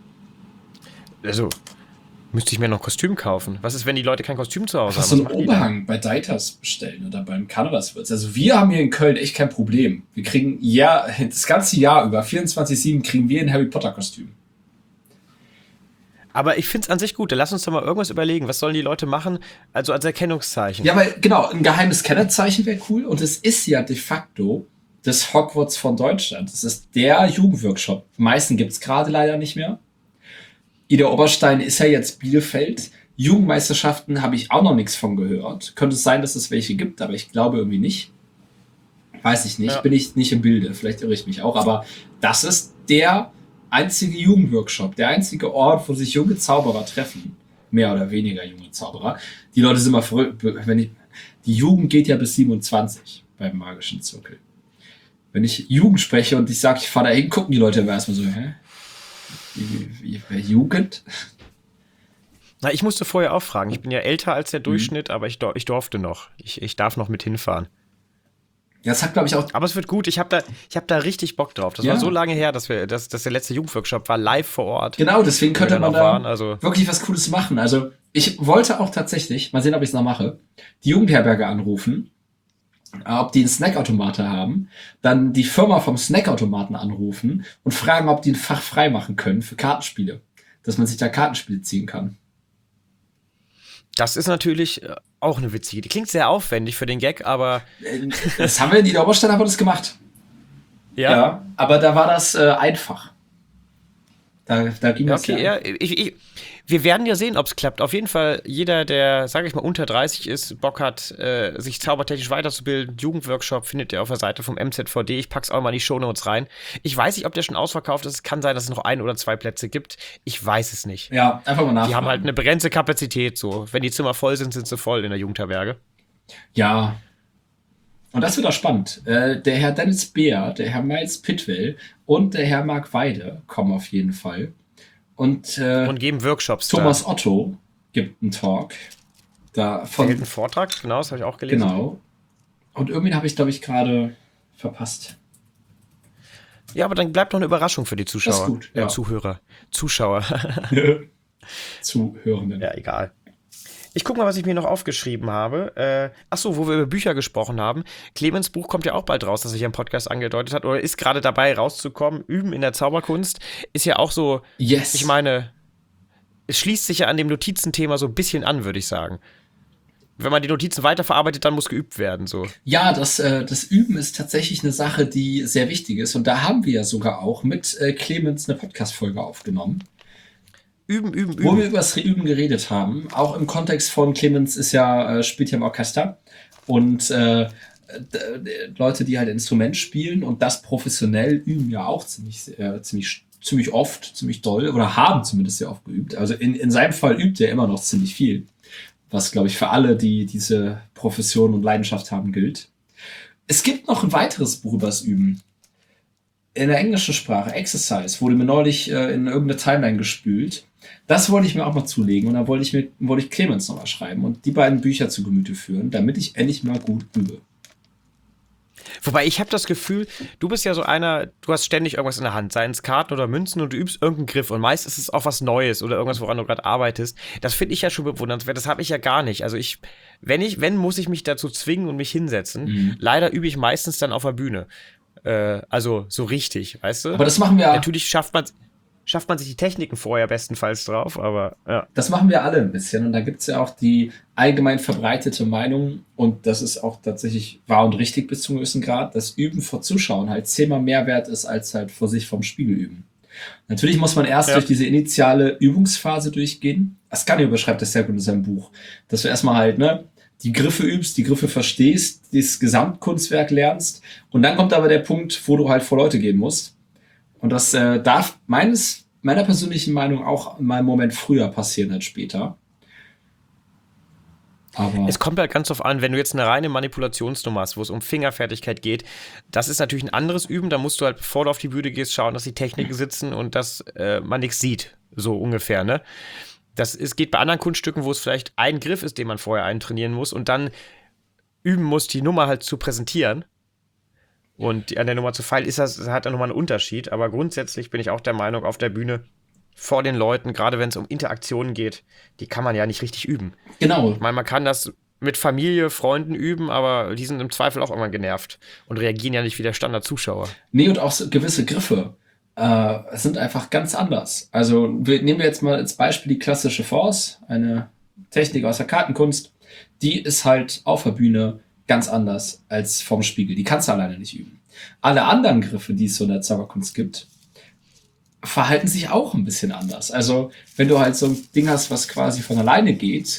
Speaker 1: Also, müsste ich mir noch ein Kostüm kaufen. Was ist, wenn die Leute kein Kostüm zu Hause
Speaker 2: Einfach
Speaker 1: haben?
Speaker 2: so
Speaker 1: Was
Speaker 2: einen
Speaker 1: machen die dann?
Speaker 2: Oberhang bei Deiters bestellen oder beim Karnevalswirt. Also wir haben hier in Köln echt kein Problem. Wir kriegen ja das ganze Jahr über, vierundzwanzig sieben, kriegen wir ein Harry Potter Kostüm.
Speaker 1: Aber ich finde es an sich gut. Lass uns doch mal irgendwas überlegen. Was sollen die Leute machen? Also als Erkennungszeichen.
Speaker 2: Ja, weil genau, ein geheimes Kennerzeichen wäre cool und es ist ja de facto das Hogwarts von Deutschland. Es ist der Jugendworkshop. Die meisten gibt's gerade leider nicht mehr. Ida Oberstein ist ja jetzt Bielefeld. Jugendmeisterschaften habe ich auch noch nichts von gehört. Könnte es sein, dass es welche gibt, aber ich glaube irgendwie nicht. Weiß ich nicht,
Speaker 1: Ja.
Speaker 2: bin ich nicht im Bilde. Vielleicht irre ich mich auch, aber das ist der einzige Jugendworkshop, der einzige Ort, wo sich junge Zauberer treffen. Mehr oder weniger junge Zauberer. Die Leute sind mal verrückt. Wenn ich, die Jugend geht ja bis siebenundzwanzig beim magischen Zirkel. Wenn ich Jugend spreche und ich sage, ich fahre da hin, gucken die Leute immer erstmal so, hä? Wie, wie, wie, Jugend?
Speaker 1: Na, ich musste vorher auch fragen. Ich bin ja älter als der Durchschnitt, aber ich, dor- ich durfte noch. Ich, ich darf noch mit hinfahren.
Speaker 2: Ja, das hat, glaube ich, auch.
Speaker 1: Aber es wird gut. Ich habe da, ich hab da richtig Bock drauf. Das
Speaker 2: Ja.
Speaker 1: war so lange her, dass, wir, dass, dass der letzte Jugendworkshop war live vor Ort.
Speaker 2: Genau, deswegen
Speaker 1: wo wir
Speaker 2: könnte
Speaker 1: dann
Speaker 2: man
Speaker 1: auch
Speaker 2: da
Speaker 1: waren, also
Speaker 2: wirklich was Cooles machen. Also, ich wollte auch tatsächlich, mal sehen, ob ich es noch mache, die Jugendherberge anrufen, äh, ob die einen Snackautomaten haben, dann die Firma vom Snackautomaten anrufen und fragen, ob die ein Fach frei machen können für Kartenspiele. Dass man sich da Kartenspiele ziehen kann.
Speaker 1: das ist natürlich äh, auch eine witzige. Die klingt sehr aufwendig für den Gag, aber
Speaker 2: Äh, Das haben wir in Niederoberstein, haben wir das gemacht.
Speaker 1: ja.
Speaker 2: Ja, aber da war das äh, einfach. Da, da ging
Speaker 1: Ja,
Speaker 2: das
Speaker 1: okay,
Speaker 2: ja.
Speaker 1: ja, ich, ich, wir werden ja sehen, ob es klappt. Auf jeden Fall, jeder, der, sage ich mal, unter dreißig ist, Bock hat, äh, sich zaubertechnisch weiterzubilden, Jugendworkshop findet ihr auf der Seite vom M Z V D. Ich pack's auch mal in die Shownotes rein. Ich weiß nicht, ob der schon ausverkauft ist. Es kann sein, dass es noch ein oder zwei Plätze gibt. Ich weiß es nicht.
Speaker 2: Ja, einfach mal nachfragen.
Speaker 1: Die haben halt eine begrenzte Kapazität, so. Wenn die Zimmer voll sind, sind sie voll in der Jugendherberge.
Speaker 2: Ja. Und das wird auch spannend. Äh, der Herr Dennis Beer, der Herr Miles Pitwell und der Herr Mark Weide kommen auf jeden Fall. Und, äh,
Speaker 1: Und geben Workshops
Speaker 2: Thomas Otto gibt einen Talk. Da
Speaker 1: da.
Speaker 2: von,
Speaker 1: Der hält einen Vortrag, genau, das habe ich auch gelesen.
Speaker 2: genau. Und irgendwie habe ich, glaube ich, gerade verpasst.
Speaker 1: Ja, aber dann bleibt noch eine Überraschung für die Zuschauer.
Speaker 2: Das ist gut, ja.
Speaker 1: Äh, Zuhörer. Zuschauer.
Speaker 2: Zuhörenden.
Speaker 1: Ja, egal. Ich guck mal, was ich mir noch aufgeschrieben habe. Äh, ach so, wo wir über Bücher gesprochen haben. Clemens Buch kommt ja auch bald raus, das sich im Podcast angedeutet hat, oder ist gerade dabei rauszukommen. Üben in der Zauberkunst ist ja auch so,
Speaker 2: Yes.
Speaker 1: ich meine, es schließt sich ja an dem Notizenthema so ein bisschen an, würde ich sagen. Wenn man die Notizen weiterverarbeitet, dann muss geübt werden, so.
Speaker 2: Ja, das, äh, das Üben ist tatsächlich eine Sache, die sehr wichtig ist. Und da haben wir ja sogar auch mit äh, Clemens eine Podcast-Folge aufgenommen.
Speaker 1: Üben, üben, üben.
Speaker 2: Wo wir über das Üben geredet haben. Auch im Kontext von Clemens ist ja, äh, spielt ja im Orchester. Und äh, d- d- Leute, die halt Instrument spielen und das professionell üben ja auch ziemlich, äh, ziemlich, ziemlich oft, ziemlich doll. Oder haben zumindest sehr oft geübt. Also in, in seinem Fall übt er immer noch ziemlich viel. Was, glaube ich, für alle, die diese Profession und Leidenschaft haben, gilt. Es gibt noch ein weiteres Buch über das Üben. In der englischen Sprache, Exercise, wurde mir neulich äh, in irgendeine Timeline gespült. Das wollte ich mir auch mal zulegen und da wollte ich mir wollte ich Clemens nochmal schreiben und die beiden Bücher zu Gemüte führen, damit ich endlich mal gut übe.
Speaker 1: Wobei ich habe das Gefühl, du bist ja so einer, du hast ständig irgendwas in der Hand, seien es Karten oder Münzen und du übst irgendeinen Griff und meist ist es auch was Neues oder irgendwas, woran du gerade arbeitest. Das finde ich ja schon bewundernswert, das habe ich ja gar nicht. Also ich, wenn ich, wenn, muss ich mich dazu zwingen und mich hinsetzen.
Speaker 2: Mhm.
Speaker 1: Leider übe ich meistens dann auf der Bühne. Äh, also so richtig, weißt du?
Speaker 2: Aber das machen wir
Speaker 1: Natürlich schafft man schafft man sich die Techniken vorher bestenfalls drauf, aber ja.
Speaker 2: Das machen wir alle ein bisschen und da gibt es ja auch die allgemein verbreitete Meinung und das ist auch tatsächlich wahr und richtig bis zu einem gewissen Grad, dass Üben vor Zuschauern halt zehnmal mehr wert ist, als halt vor sich vom Spiegel üben. Natürlich muss man erst
Speaker 1: Ja.
Speaker 2: durch diese initiale Übungsphase durchgehen. Ascanio beschreibt das sehr gut in seinem Buch, dass du erstmal halt, ne, die Griffe übst, die Griffe verstehst, das Gesamtkunstwerk lernst und dann kommt aber der Punkt, wo du halt vor Leute gehen musst. Und das äh, darf meines, meiner persönlichen Meinung auch mal einen Moment früher passieren als später. Aber
Speaker 1: Es kommt halt ganz drauf an, wenn du jetzt eine reine Manipulationsnummer hast, wo es um Fingerfertigkeit geht, das ist natürlich ein anderes Üben, da musst du halt, bevor du auf die Bühne gehst, schauen, dass die Techniken sitzen und dass äh, man nichts sieht, so ungefähr, ne? Das es geht bei anderen Kunststücken, wo es vielleicht ein Griff ist, den man vorher eintrainieren muss und dann üben muss, die Nummer halt zu präsentieren und die- an der Nummer zu feilen, ist das, hat dann nochmal einen Unterschied, aber grundsätzlich bin ich auch der Meinung, auf der Bühne vor den Leuten, gerade wenn es um Interaktionen geht, die kann man ja nicht richtig üben.
Speaker 2: genau,
Speaker 1: Ich meine, man kann das mit Familie, Freunden üben, aber die sind im Zweifel auch irgendwann genervt und reagieren ja nicht wie der Standard-Zuschauer.
Speaker 2: nee, und auch so gewisse Griffe äh, sind einfach ganz anders. Also wir, nehmen wir jetzt mal als Beispiel die klassische Force, eine Technik aus der Kartenkunst. Die ist halt auf der Bühne ganz anders als vorm Spiegel. Die kannst du alleine nicht üben. Alle anderen Griffe, die es so in der Zauberkunst gibt, verhalten sich auch ein bisschen anders. Also wenn du halt so ein Ding hast, was quasi von alleine geht,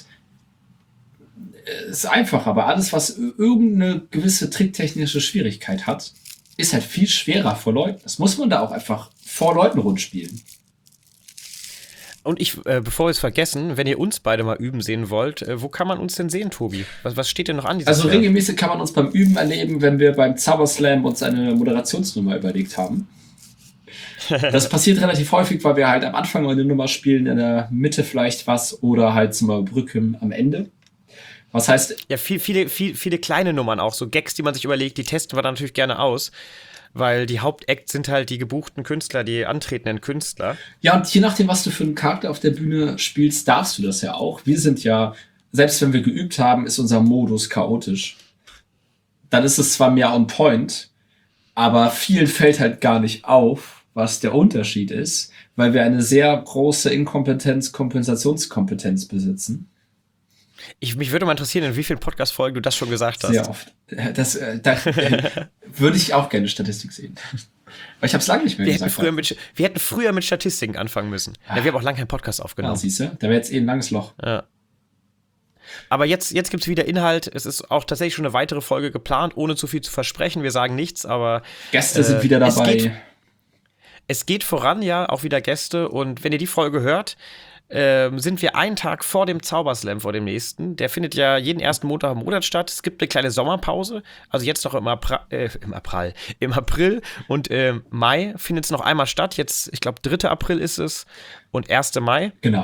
Speaker 2: ist einfach, aber alles, was irgendeine gewisse tricktechnische Schwierigkeit hat, ist halt viel schwerer vor Leuten. Das muss man da auch einfach vor Leuten rund spielen.
Speaker 1: Und ich, äh, bevor wir es vergessen, wenn ihr uns beide mal üben sehen wollt, äh, wo kann man uns denn sehen, Tobi? Was, was steht denn noch an dieses
Speaker 2: Also
Speaker 1: Jahr?
Speaker 2: regelmäßig kann man uns beim Üben erleben, wenn wir beim Zauberslam uns eine Moderationsnummer überlegt haben. Das passiert relativ häufig, weil wir halt am Anfang eine Nummer spielen, in der Mitte vielleicht was oder halt zum Überbrücken am Ende. Was heißt,
Speaker 1: Ja, viel, viele, viel, viele kleine Nummern auch, so Gags, die man sich überlegt, die testen wir dann natürlich gerne aus, weil die Hauptacts sind halt die gebuchten Künstler, die antretenden Künstler.
Speaker 2: ja, und je nachdem, was du für einen Charakter auf der Bühne spielst, darfst du das ja auch. Wir sind ja, selbst wenn wir geübt haben, ist unser Modus chaotisch. Dann ist es zwar mehr on point, aber vielen fällt halt gar nicht auf, was der Unterschied ist, weil wir eine sehr große Inkompetenz, Kompensationskompetenz besitzen.
Speaker 1: Ich, mich würde mal interessieren, in wie vielen Podcast-Folgen du das schon gesagt hast.
Speaker 2: Sehr oft. Das, äh, da äh, würde ich auch gerne Statistik sehen. Aber ich habe es lange nicht mehr
Speaker 1: Wir hätten,
Speaker 2: gesagt.
Speaker 1: früher mit, wir hätten früher mit Statistiken anfangen müssen. Ja, wir haben auch lange keinen Podcast
Speaker 2: Ja,
Speaker 1: aufgenommen.
Speaker 2: siehst du, da wäre jetzt eh ein langes Loch.
Speaker 1: Ja. Aber jetzt, jetzt gibt es wieder Inhalt. Es ist auch tatsächlich schon eine weitere Folge geplant, ohne zu viel zu versprechen. Wir sagen nichts, aber
Speaker 2: Gäste
Speaker 1: Äh,
Speaker 2: sind wieder
Speaker 1: es
Speaker 2: dabei.
Speaker 1: geht- es geht voran, ja, auch wieder Gäste. Und wenn ihr die Folge hört, ähm, sind wir einen Tag vor dem Zauberslam, vor dem nächsten. Der findet ja jeden ersten Montag im Monat statt. Es gibt eine kleine Sommerpause. Also jetzt noch im, Apra äh, im April. Im April und ähm, Mai findet es noch einmal statt. Jetzt, ich glaube, dritter April ist es und erster Mai.
Speaker 2: Genau.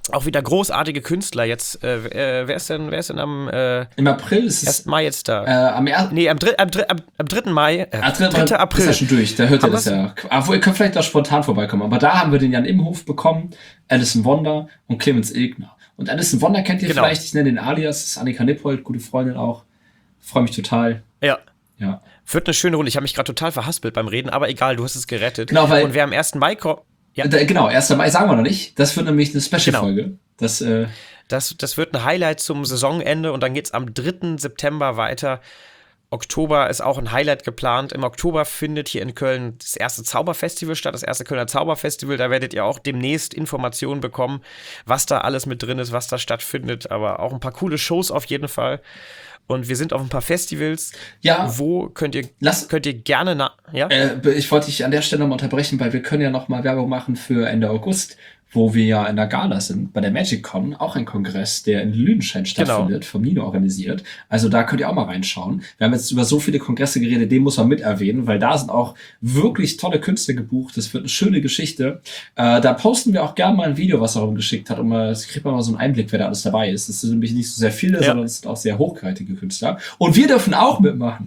Speaker 1: Auch wieder großartige Künstler jetzt. Äh, äh, wer ist denn, wer ist denn am äh,
Speaker 2: Im April ist es.
Speaker 1: ersten Mai jetzt da?
Speaker 2: Äh, am ersten.
Speaker 1: Nee, am, dr- am, dr- am, am dritten Mai. Äh,
Speaker 2: Ah, dritter
Speaker 1: dritter April.
Speaker 2: Ist ja schon durch, da hört ihr
Speaker 1: Haben
Speaker 2: das
Speaker 1: wir's?
Speaker 2: ja. Aber ihr könnt vielleicht da spontan vorbeikommen. Aber da haben wir den Jan Imhof bekommen, Alison Wonder und Clemens Ilgner. Und Alison Wonder kennt ihr
Speaker 1: Genau.
Speaker 2: vielleicht, ich nenne den Alias, das ist Annika Nippold, gute Freundin auch. Freue mich total.
Speaker 1: Ja.
Speaker 2: Ja.
Speaker 1: Wird eine schöne Runde. Ich habe mich gerade total verhaspelt beim Reden, aber egal, du hast es gerettet.
Speaker 2: Genau, weil-
Speaker 1: Und wer am ersten Mai kommt. Ja.
Speaker 2: Da, genau, erster Mai sagen wir noch nicht. Das wird nämlich eine Special-Folge. Das, äh,
Speaker 1: Das, das wird ein Highlight zum Saisonende und dann geht es am dritten September weiter. Oktober ist auch ein Highlight geplant. Im Oktober findet hier in Köln das erste Zauberfestival statt, das erste Kölner Zauberfestival. Da werdet ihr auch demnächst Informationen bekommen, was da alles mit drin ist, was da stattfindet. Aber auch ein paar coole Shows auf jeden Fall. Und wir sind auf ein paar Festivals.
Speaker 2: ja,
Speaker 1: Wo könnt ihr,
Speaker 2: lass,
Speaker 1: könnt ihr gerne na ja?
Speaker 2: Äh, ich wollte dich an der Stelle mal unterbrechen, weil wir können ja noch mal Werbung machen für Ende August, wo wir ja in der Gala sind, bei der MagicCon, auch ein Kongress, der in Lüdenschein stattfindet, vom Nino organisiert. Also da könnt ihr auch mal reinschauen. Wir haben jetzt über so viele Kongresse geredet, den muss man mit erwähnen, weil da sind auch wirklich tolle Künstler gebucht. Das wird eine schöne Geschichte. Äh, da posten wir auch gerne mal ein Video, was er rumgeschickt hat, und mal, das kriegt man mal so einen Einblick, wer da alles dabei ist. Es sind nämlich nicht so sehr viele,
Speaker 1: Ja.
Speaker 2: sondern es sind auch sehr hochkarätige Künstler. Und wir dürfen auch mitmachen.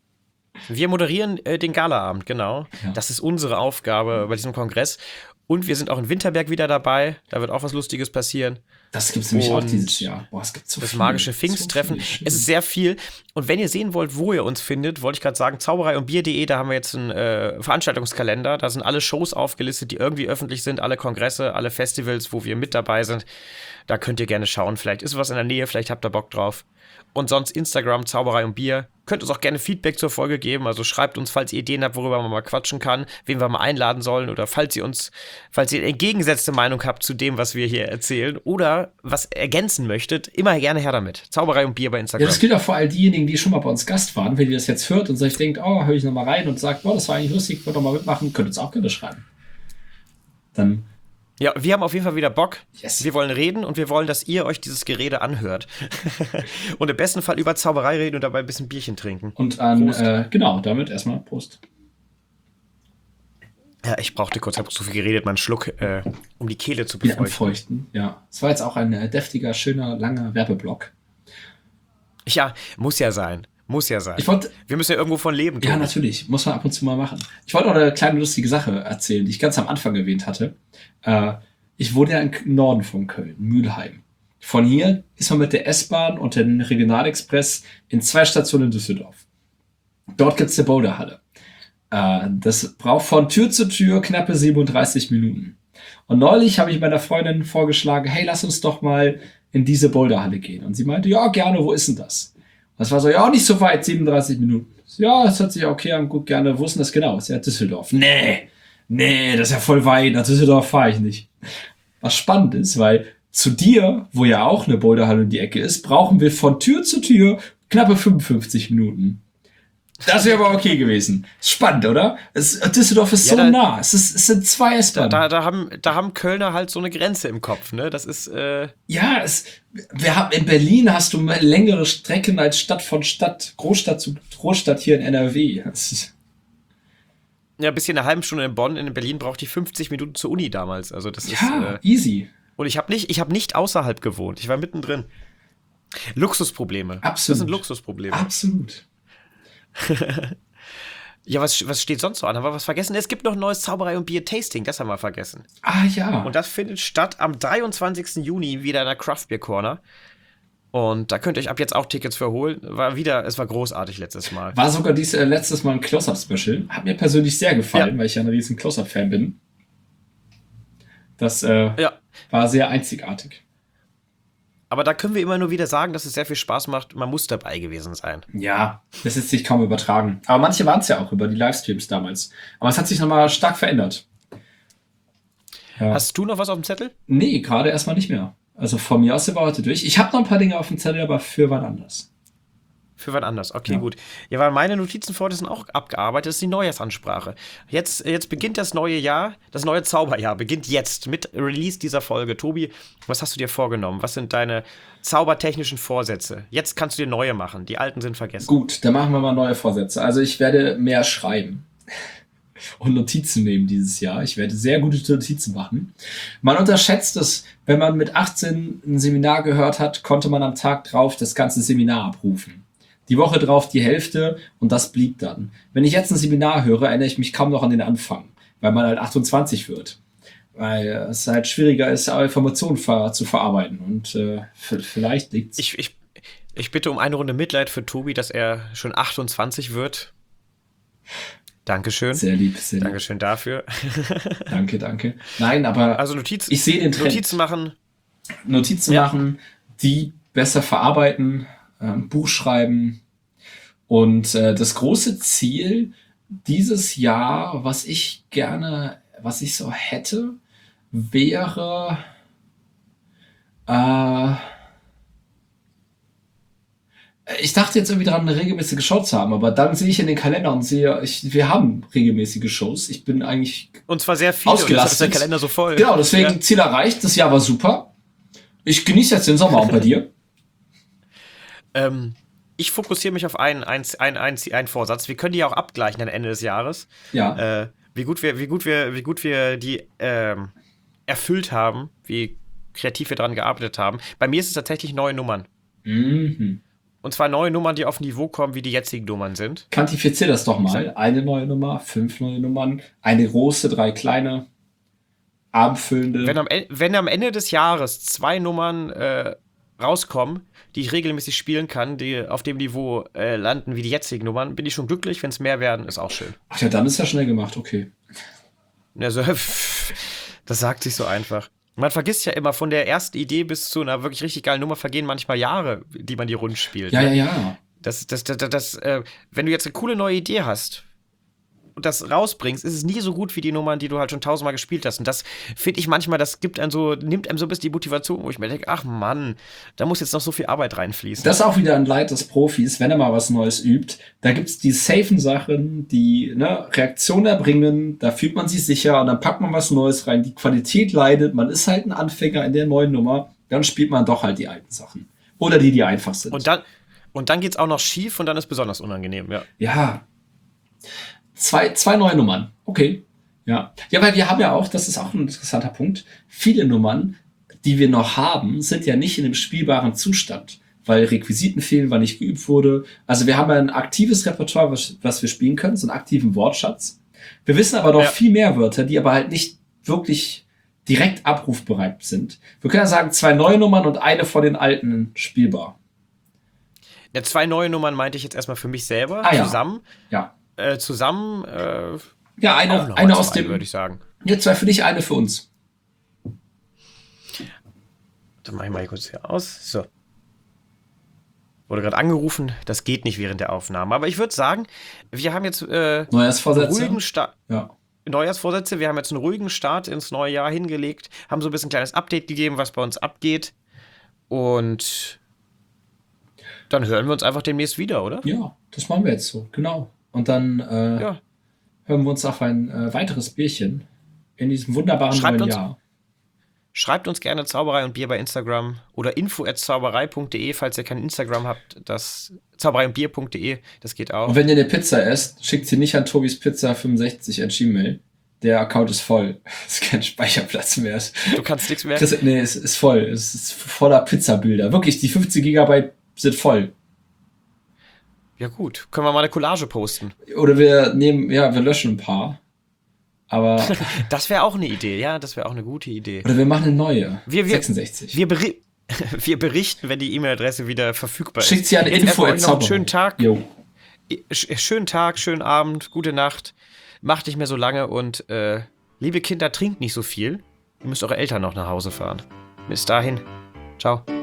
Speaker 1: Wir moderieren äh, den Galaabend, genau.
Speaker 2: Ja.
Speaker 1: Das ist unsere Aufgabe bei diesem Kongress. Und wir sind auch in Winterberg wieder dabei. Da wird auch was Lustiges passieren.
Speaker 2: Das gibt's nämlich auch
Speaker 1: Und
Speaker 2: dieses Jahr. Boah, es gibt so
Speaker 1: Das
Speaker 2: viel.
Speaker 1: magische
Speaker 2: So
Speaker 1: Pfingsttreffen.
Speaker 2: viel.
Speaker 1: Es ist sehr viel. Und wenn ihr sehen wollt, wo ihr uns findet, wollte ich gerade sagen, Zauberei und Bier punkt de, da haben wir jetzt einen äh, Veranstaltungskalender. Da sind alle Shows aufgelistet, die irgendwie öffentlich sind, alle Kongresse, alle Festivals, wo wir mit dabei sind. Da könnt ihr gerne schauen. Vielleicht ist was in der Nähe, vielleicht habt ihr Bock drauf. Und sonst Instagram, Zauberei und Bier. Könnt uns auch gerne Feedback zur Folge geben. Also schreibt uns, falls ihr Ideen habt, worüber man mal quatschen kann, wen wir mal einladen sollen. Oder falls ihr uns, falls ihr eine entgegengesetzte Meinung habt zu dem, was wir hier erzählen. Oder was ergänzen möchtet, immer gerne her damit. Zauberei und Bier bei
Speaker 2: Ja,
Speaker 1: Instagram.
Speaker 2: das gilt auch für all diejenigen, die schon mal bei uns Gast waren. Wenn ihr das jetzt hört und euch denkt, oh, höre ich noch mal rein und sagt, boah, das war eigentlich lustig, ich würde doch mal mitmachen, könnt ihr uns auch gerne schreiben. Dann,
Speaker 1: Ja, wir haben auf jeden Fall wieder Bock.
Speaker 2: yes.
Speaker 1: Wir wollen reden und wir wollen, dass ihr euch dieses Gerede anhört. Und im besten Fall über Zauberei reden und dabei ein bisschen Bierchen trinken.
Speaker 2: Und an,
Speaker 1: Prost.
Speaker 2: äh, genau, damit erstmal Prost.
Speaker 1: Ja, ich brauchte kurz, habe so viel geredet, mal einen Schluck, äh, um die Kehle zu
Speaker 2: Wieder am
Speaker 1: befeuchten.
Speaker 2: Feuchten, ja. Es war jetzt auch ein äh, deftiger, schöner, langer Werbeblock.
Speaker 1: Ja, muss ja sein. Muss ja sein.
Speaker 2: Ich wollte,
Speaker 1: Wir müssen ja irgendwo von leben.
Speaker 2: ja,
Speaker 1: Tobi.
Speaker 2: natürlich, muss man ab und zu mal machen. Ich wollte noch eine kleine lustige Sache erzählen, die ich ganz am Anfang erwähnt hatte. Äh, ich wohne ja im Norden von Köln, Mülheim. Von hier ist man mit der S-Bahn und dem Regionalexpress in zwei Stationen in Düsseldorf. Dort gibt's eine Boulderhalle. Äh, das braucht von Tür zu Tür knappe siebenunddreißig Minuten. Und neulich habe ich meiner Freundin vorgeschlagen, hey, lass uns doch mal in diese Boulderhalle gehen. Und sie meinte, ja, gerne, wo ist denn das? Und das war so, ja, nicht so weit, siebenunddreißig Minuten. Ja, das hört sich okay an, gut, gerne. Wo ist denn das genau? Ist ja Düsseldorf. Nee, nee, das ist ja voll weit, nach Düsseldorf fahre ich nicht. Was spannend ist, weil zu dir, wo ja auch eine Boulderhalle in die Ecke ist, brauchen wir von Tür zu Tür knappe fünfundfünfzig Minuten. Das wäre aber okay gewesen. Spannend, oder? Es, Düsseldorf ist
Speaker 1: Ja,
Speaker 2: so
Speaker 1: da-
Speaker 2: nah. Es, ist, es sind zwei
Speaker 1: Da,
Speaker 2: S-Bahnen.
Speaker 1: da, da, haben, da haben Kölner halt so eine Grenze im Kopf, ne? Das ist, äh,
Speaker 2: Ja, es, wir haben, in Berlin hast du mal längere Strecken als Stadt von Stadt, Großstadt zu Großstadt hier in N R W. Das ist,
Speaker 1: ja, bis hier eine halbe Stunde in Bonn, in Berlin braucht die fünfzig Minuten zur Uni damals. Also das
Speaker 2: ja,
Speaker 1: ist, äh,
Speaker 2: easy.
Speaker 1: und ich habe nicht, ich habe nicht außerhalb gewohnt. Ich war mittendrin. Luxusprobleme.
Speaker 2: Absolut.
Speaker 1: Das sind Luxusprobleme.
Speaker 2: Absolut.
Speaker 1: Ja, was, was steht sonst so an? Haben wir was vergessen? Es gibt noch ein neues Zauberei und Bier-Tasting, das haben wir vergessen.
Speaker 2: Ah ja.
Speaker 1: Und das findet statt am dreiundzwanzigsten Juni wieder in der Craft Beer Corner. Und da könnt ihr euch ab jetzt auch Tickets für holen. War wieder, es war großartig letztes Mal.
Speaker 2: War sogar dies äh, letztes Mal ein Close-Up-Special. Hat mir persönlich sehr gefallen,
Speaker 1: Ja.
Speaker 2: weil ich ja ein riesen Close-Up-Fan bin. Das äh,
Speaker 1: Ja,
Speaker 2: war sehr einzigartig.
Speaker 1: aber da können wir immer nur wieder sagen, dass es sehr viel Spaß macht. Man muss dabei gewesen sein.
Speaker 2: Ja, das lässt sich kaum übertragen. Aber manche waren es ja auch über die Livestreams damals. Aber es hat sich nochmal stark verändert. Ja.
Speaker 1: Hast du noch was auf dem Zettel?
Speaker 2: Nee, gerade erstmal nicht mehr. Also von mir aus sind wir heute durch. Ich habe noch ein paar Dinge auf dem Zettel, aber für wann anders.
Speaker 1: Für was anders. Okay,
Speaker 2: Ja.
Speaker 1: gut. Ja, weil meine Notizen vor sind auch abgearbeitet. Das ist die Neujahrsansprache. Jetzt, jetzt beginnt das neue Jahr. Das neue Zauberjahr beginnt jetzt mit Release dieser Folge. Tobi, was hast du dir vorgenommen? Was sind deine zaubertechnischen Vorsätze? Jetzt kannst du dir neue machen. Die alten sind vergessen.
Speaker 2: Gut, dann machen wir mal neue Vorsätze. Also ich werde mehr schreiben. und Notizen nehmen dieses Jahr. Ich werde sehr gute Notizen machen. Man unterschätzt es, wenn man mit achtzehn ein Seminar gehört hat, konnte man am Tag drauf das ganze Seminar abrufen. Die Woche drauf die Hälfte und das blieb dann. Wenn ich jetzt ein Seminar höre, erinnere ich mich kaum noch an den Anfang, weil man halt achtundzwanzig wird. Weil es halt schwieriger ist, Informationen ver- zu verarbeiten. Und äh, f- vielleicht liegt's.
Speaker 1: Ich, ich, ich bitte um eine Runde Mitleid für Tobi, dass er schon achtundzwanzig wird. Dankeschön.
Speaker 2: Sehr lieb, sehr lieb.
Speaker 1: Dankeschön dafür.
Speaker 2: Danke, danke. Nein, aber
Speaker 1: Also Notizen,
Speaker 2: ich sehe den Trend.
Speaker 1: Notizen machen.
Speaker 2: Notizen
Speaker 1: Ja.
Speaker 2: machen, die besser verarbeiten, ähm, Buch schreiben. Und äh, das große Ziel dieses Jahr, was ich gerne, was ich so hätte, wäre äh, ich dachte jetzt irgendwie daran, eine regelmäßige Show zu haben, aber dann sehe ich in den Kalender und sehe, ich, wir haben regelmäßige Shows. Ich bin eigentlich
Speaker 1: Und zwar sehr viele.
Speaker 2: Ausgelastet.
Speaker 1: Und deshalb ist der Kalender so voll.
Speaker 2: genau, deswegen
Speaker 1: Ja.
Speaker 2: Ziel erreicht. Das Jahr war super. Ich genieße jetzt den Sommer auch bei dir.
Speaker 1: Ähm, ich fokussiere mich auf einen, einen, einen, einen, einen Vorsatz. Wir können die ja auch abgleichen am Ende des Jahres.
Speaker 2: Ja.
Speaker 1: Äh, wie gut wir, wie gut wir, wie gut wir die ähm, erfüllt haben, wie kreativ wir daran gearbeitet haben. Bei mir ist es tatsächlich neue Nummern.
Speaker 2: Mhm.
Speaker 1: Und zwar neue Nummern, die auf ein Niveau kommen, wie die jetzigen Nummern sind.
Speaker 2: Quantifizier das doch mal. Eine neue Nummer, fünf neue Nummern, eine große, drei kleine, abendfüllende.
Speaker 1: Wenn am, En- wenn am Ende des Jahres zwei Nummern äh, rauskommen, die ich regelmäßig spielen kann, die auf dem Niveau äh, landen wie die jetzigen Nummern, bin ich schon glücklich. Wenn es mehr werden, ist auch schön.
Speaker 2: Ach ja, dann ist ja schnell gemacht, okay.
Speaker 1: Also, das sagt sich so einfach. Man vergisst ja immer, von der ersten Idee bis zu einer wirklich richtig geilen Nummer vergehen manchmal Jahre, die man die Runden spielt.
Speaker 2: Ja,
Speaker 1: ne?
Speaker 2: ja, ja.
Speaker 1: Das, das, das, das, das äh, wenn du jetzt eine coole neue Idee hast und das rausbringst, ist es nie so gut wie die Nummern, die du halt schon tausendmal gespielt hast. Und das finde ich manchmal, das gibt einem so, nimmt einem so ein bisschen die Motivation, wo ich mir denke, ach Mann, da muss jetzt noch so viel Arbeit reinfließen.
Speaker 2: Das ist auch wieder ein Leid des Profis, wenn er mal was Neues übt. Da gibt's die safen Sachen, die ne, Reaktion erbringen, da fühlt man sich sicher und dann packt man was Neues rein. Die Qualität leidet, man ist halt ein Anfänger in der neuen Nummer, dann spielt man doch halt die alten Sachen. Oder die, die einfach sind.
Speaker 1: Und dann, und dann geht's auch noch schief und dann ist besonders unangenehm, ja.
Speaker 2: Ja. Zwei, zwei neue Nummern. Okay. Ja. Ja, weil wir haben ja auch, das ist auch ein interessanter Punkt, viele Nummern, die wir noch haben, sind ja nicht in einem spielbaren Zustand, weil Requisiten fehlen, weil nicht geübt wurde. Also wir haben ja ein aktives Repertoire, was, was wir spielen können, so einen aktiven Wortschatz. Wir wissen aber noch
Speaker 1: Ja.
Speaker 2: viel mehr Wörter, die aber halt nicht wirklich direkt abrufbereit sind. Wir können ja sagen, zwei neue Nummern und eine von den alten spielbar.
Speaker 1: Ja, zwei neue Nummern meinte ich jetzt erstmal für mich selber,
Speaker 2: Ah, ja.
Speaker 1: zusammen.
Speaker 2: Ja.
Speaker 1: Äh, zusammen, äh,
Speaker 2: Ja,
Speaker 1: auch
Speaker 2: eine,
Speaker 1: noch
Speaker 2: eine
Speaker 1: mal
Speaker 2: aus
Speaker 1: zwei,
Speaker 2: dem.
Speaker 1: würde ich sagen.
Speaker 2: Ja, zwei für dich, eine für uns.
Speaker 1: Dann mache ich mal hier kurz hier aus. So. Wurde gerade angerufen, das geht nicht während der Aufnahme. Aber ich würde sagen, wir haben jetzt äh, einen
Speaker 2: Neujahrsvorsätze.
Speaker 1: ruhigen Start.
Speaker 2: Ja.
Speaker 1: Neujahrsvorsätze, wir haben jetzt einen ruhigen Start ins neue Jahr hingelegt, haben so ein bisschen ein kleines Update gegeben, was bei uns abgeht. Und dann hören wir uns einfach demnächst wieder, oder?
Speaker 2: Ja, das machen wir jetzt so, genau. Und dann äh,
Speaker 1: Ja.
Speaker 2: hören wir uns auf ein äh, weiteres Bierchen in diesem wunderbaren
Speaker 1: Schreibt
Speaker 2: neuen
Speaker 1: uns-
Speaker 2: Jahr.
Speaker 1: Schreibt uns gerne Zauberei und Bier bei Instagram oder info at zauberei punkt de, falls ihr kein Instagram habt. Das zauberei und bier punkt de, das geht auch.
Speaker 2: Und wenn ihr eine Pizza esst, schickt sie nicht an Tobis Pizza fünfundsechzig at Gmail. Der Account ist voll. Es ist kein Speicherplatz mehr. Es-
Speaker 1: Du kannst nichts mehr.
Speaker 2: Chris, nee, es ist voll. Es ist voller Pizzabilder. Wirklich, die fünfzehn Gigabyte sind voll.
Speaker 1: Ja gut, können wir mal eine Collage posten.
Speaker 2: Oder wir nehmen, ja, wir löschen ein paar. Aber,
Speaker 1: Das wäre auch eine Idee, ja, das wäre auch eine gute Idee.
Speaker 2: oder wir machen eine neue.
Speaker 1: Wir- wir-
Speaker 2: sechsundsechzig.
Speaker 1: Wir, beri wir berichten, wenn die E-Mail-Adresse wieder verfügbar ist.
Speaker 2: Schickt sie an
Speaker 1: Jetzt
Speaker 2: info
Speaker 1: erstmal
Speaker 2: at
Speaker 1: euch noch einen
Speaker 2: Zauberei.
Speaker 1: schönen Tag.
Speaker 2: Jo.
Speaker 1: Sch- Schönen Tag, schönen Abend, gute Nacht. Macht nicht mehr so lange und äh, liebe Kinder, trinkt nicht so viel. Ihr müsst eure Eltern noch nach Hause fahren. Bis dahin. Ciao.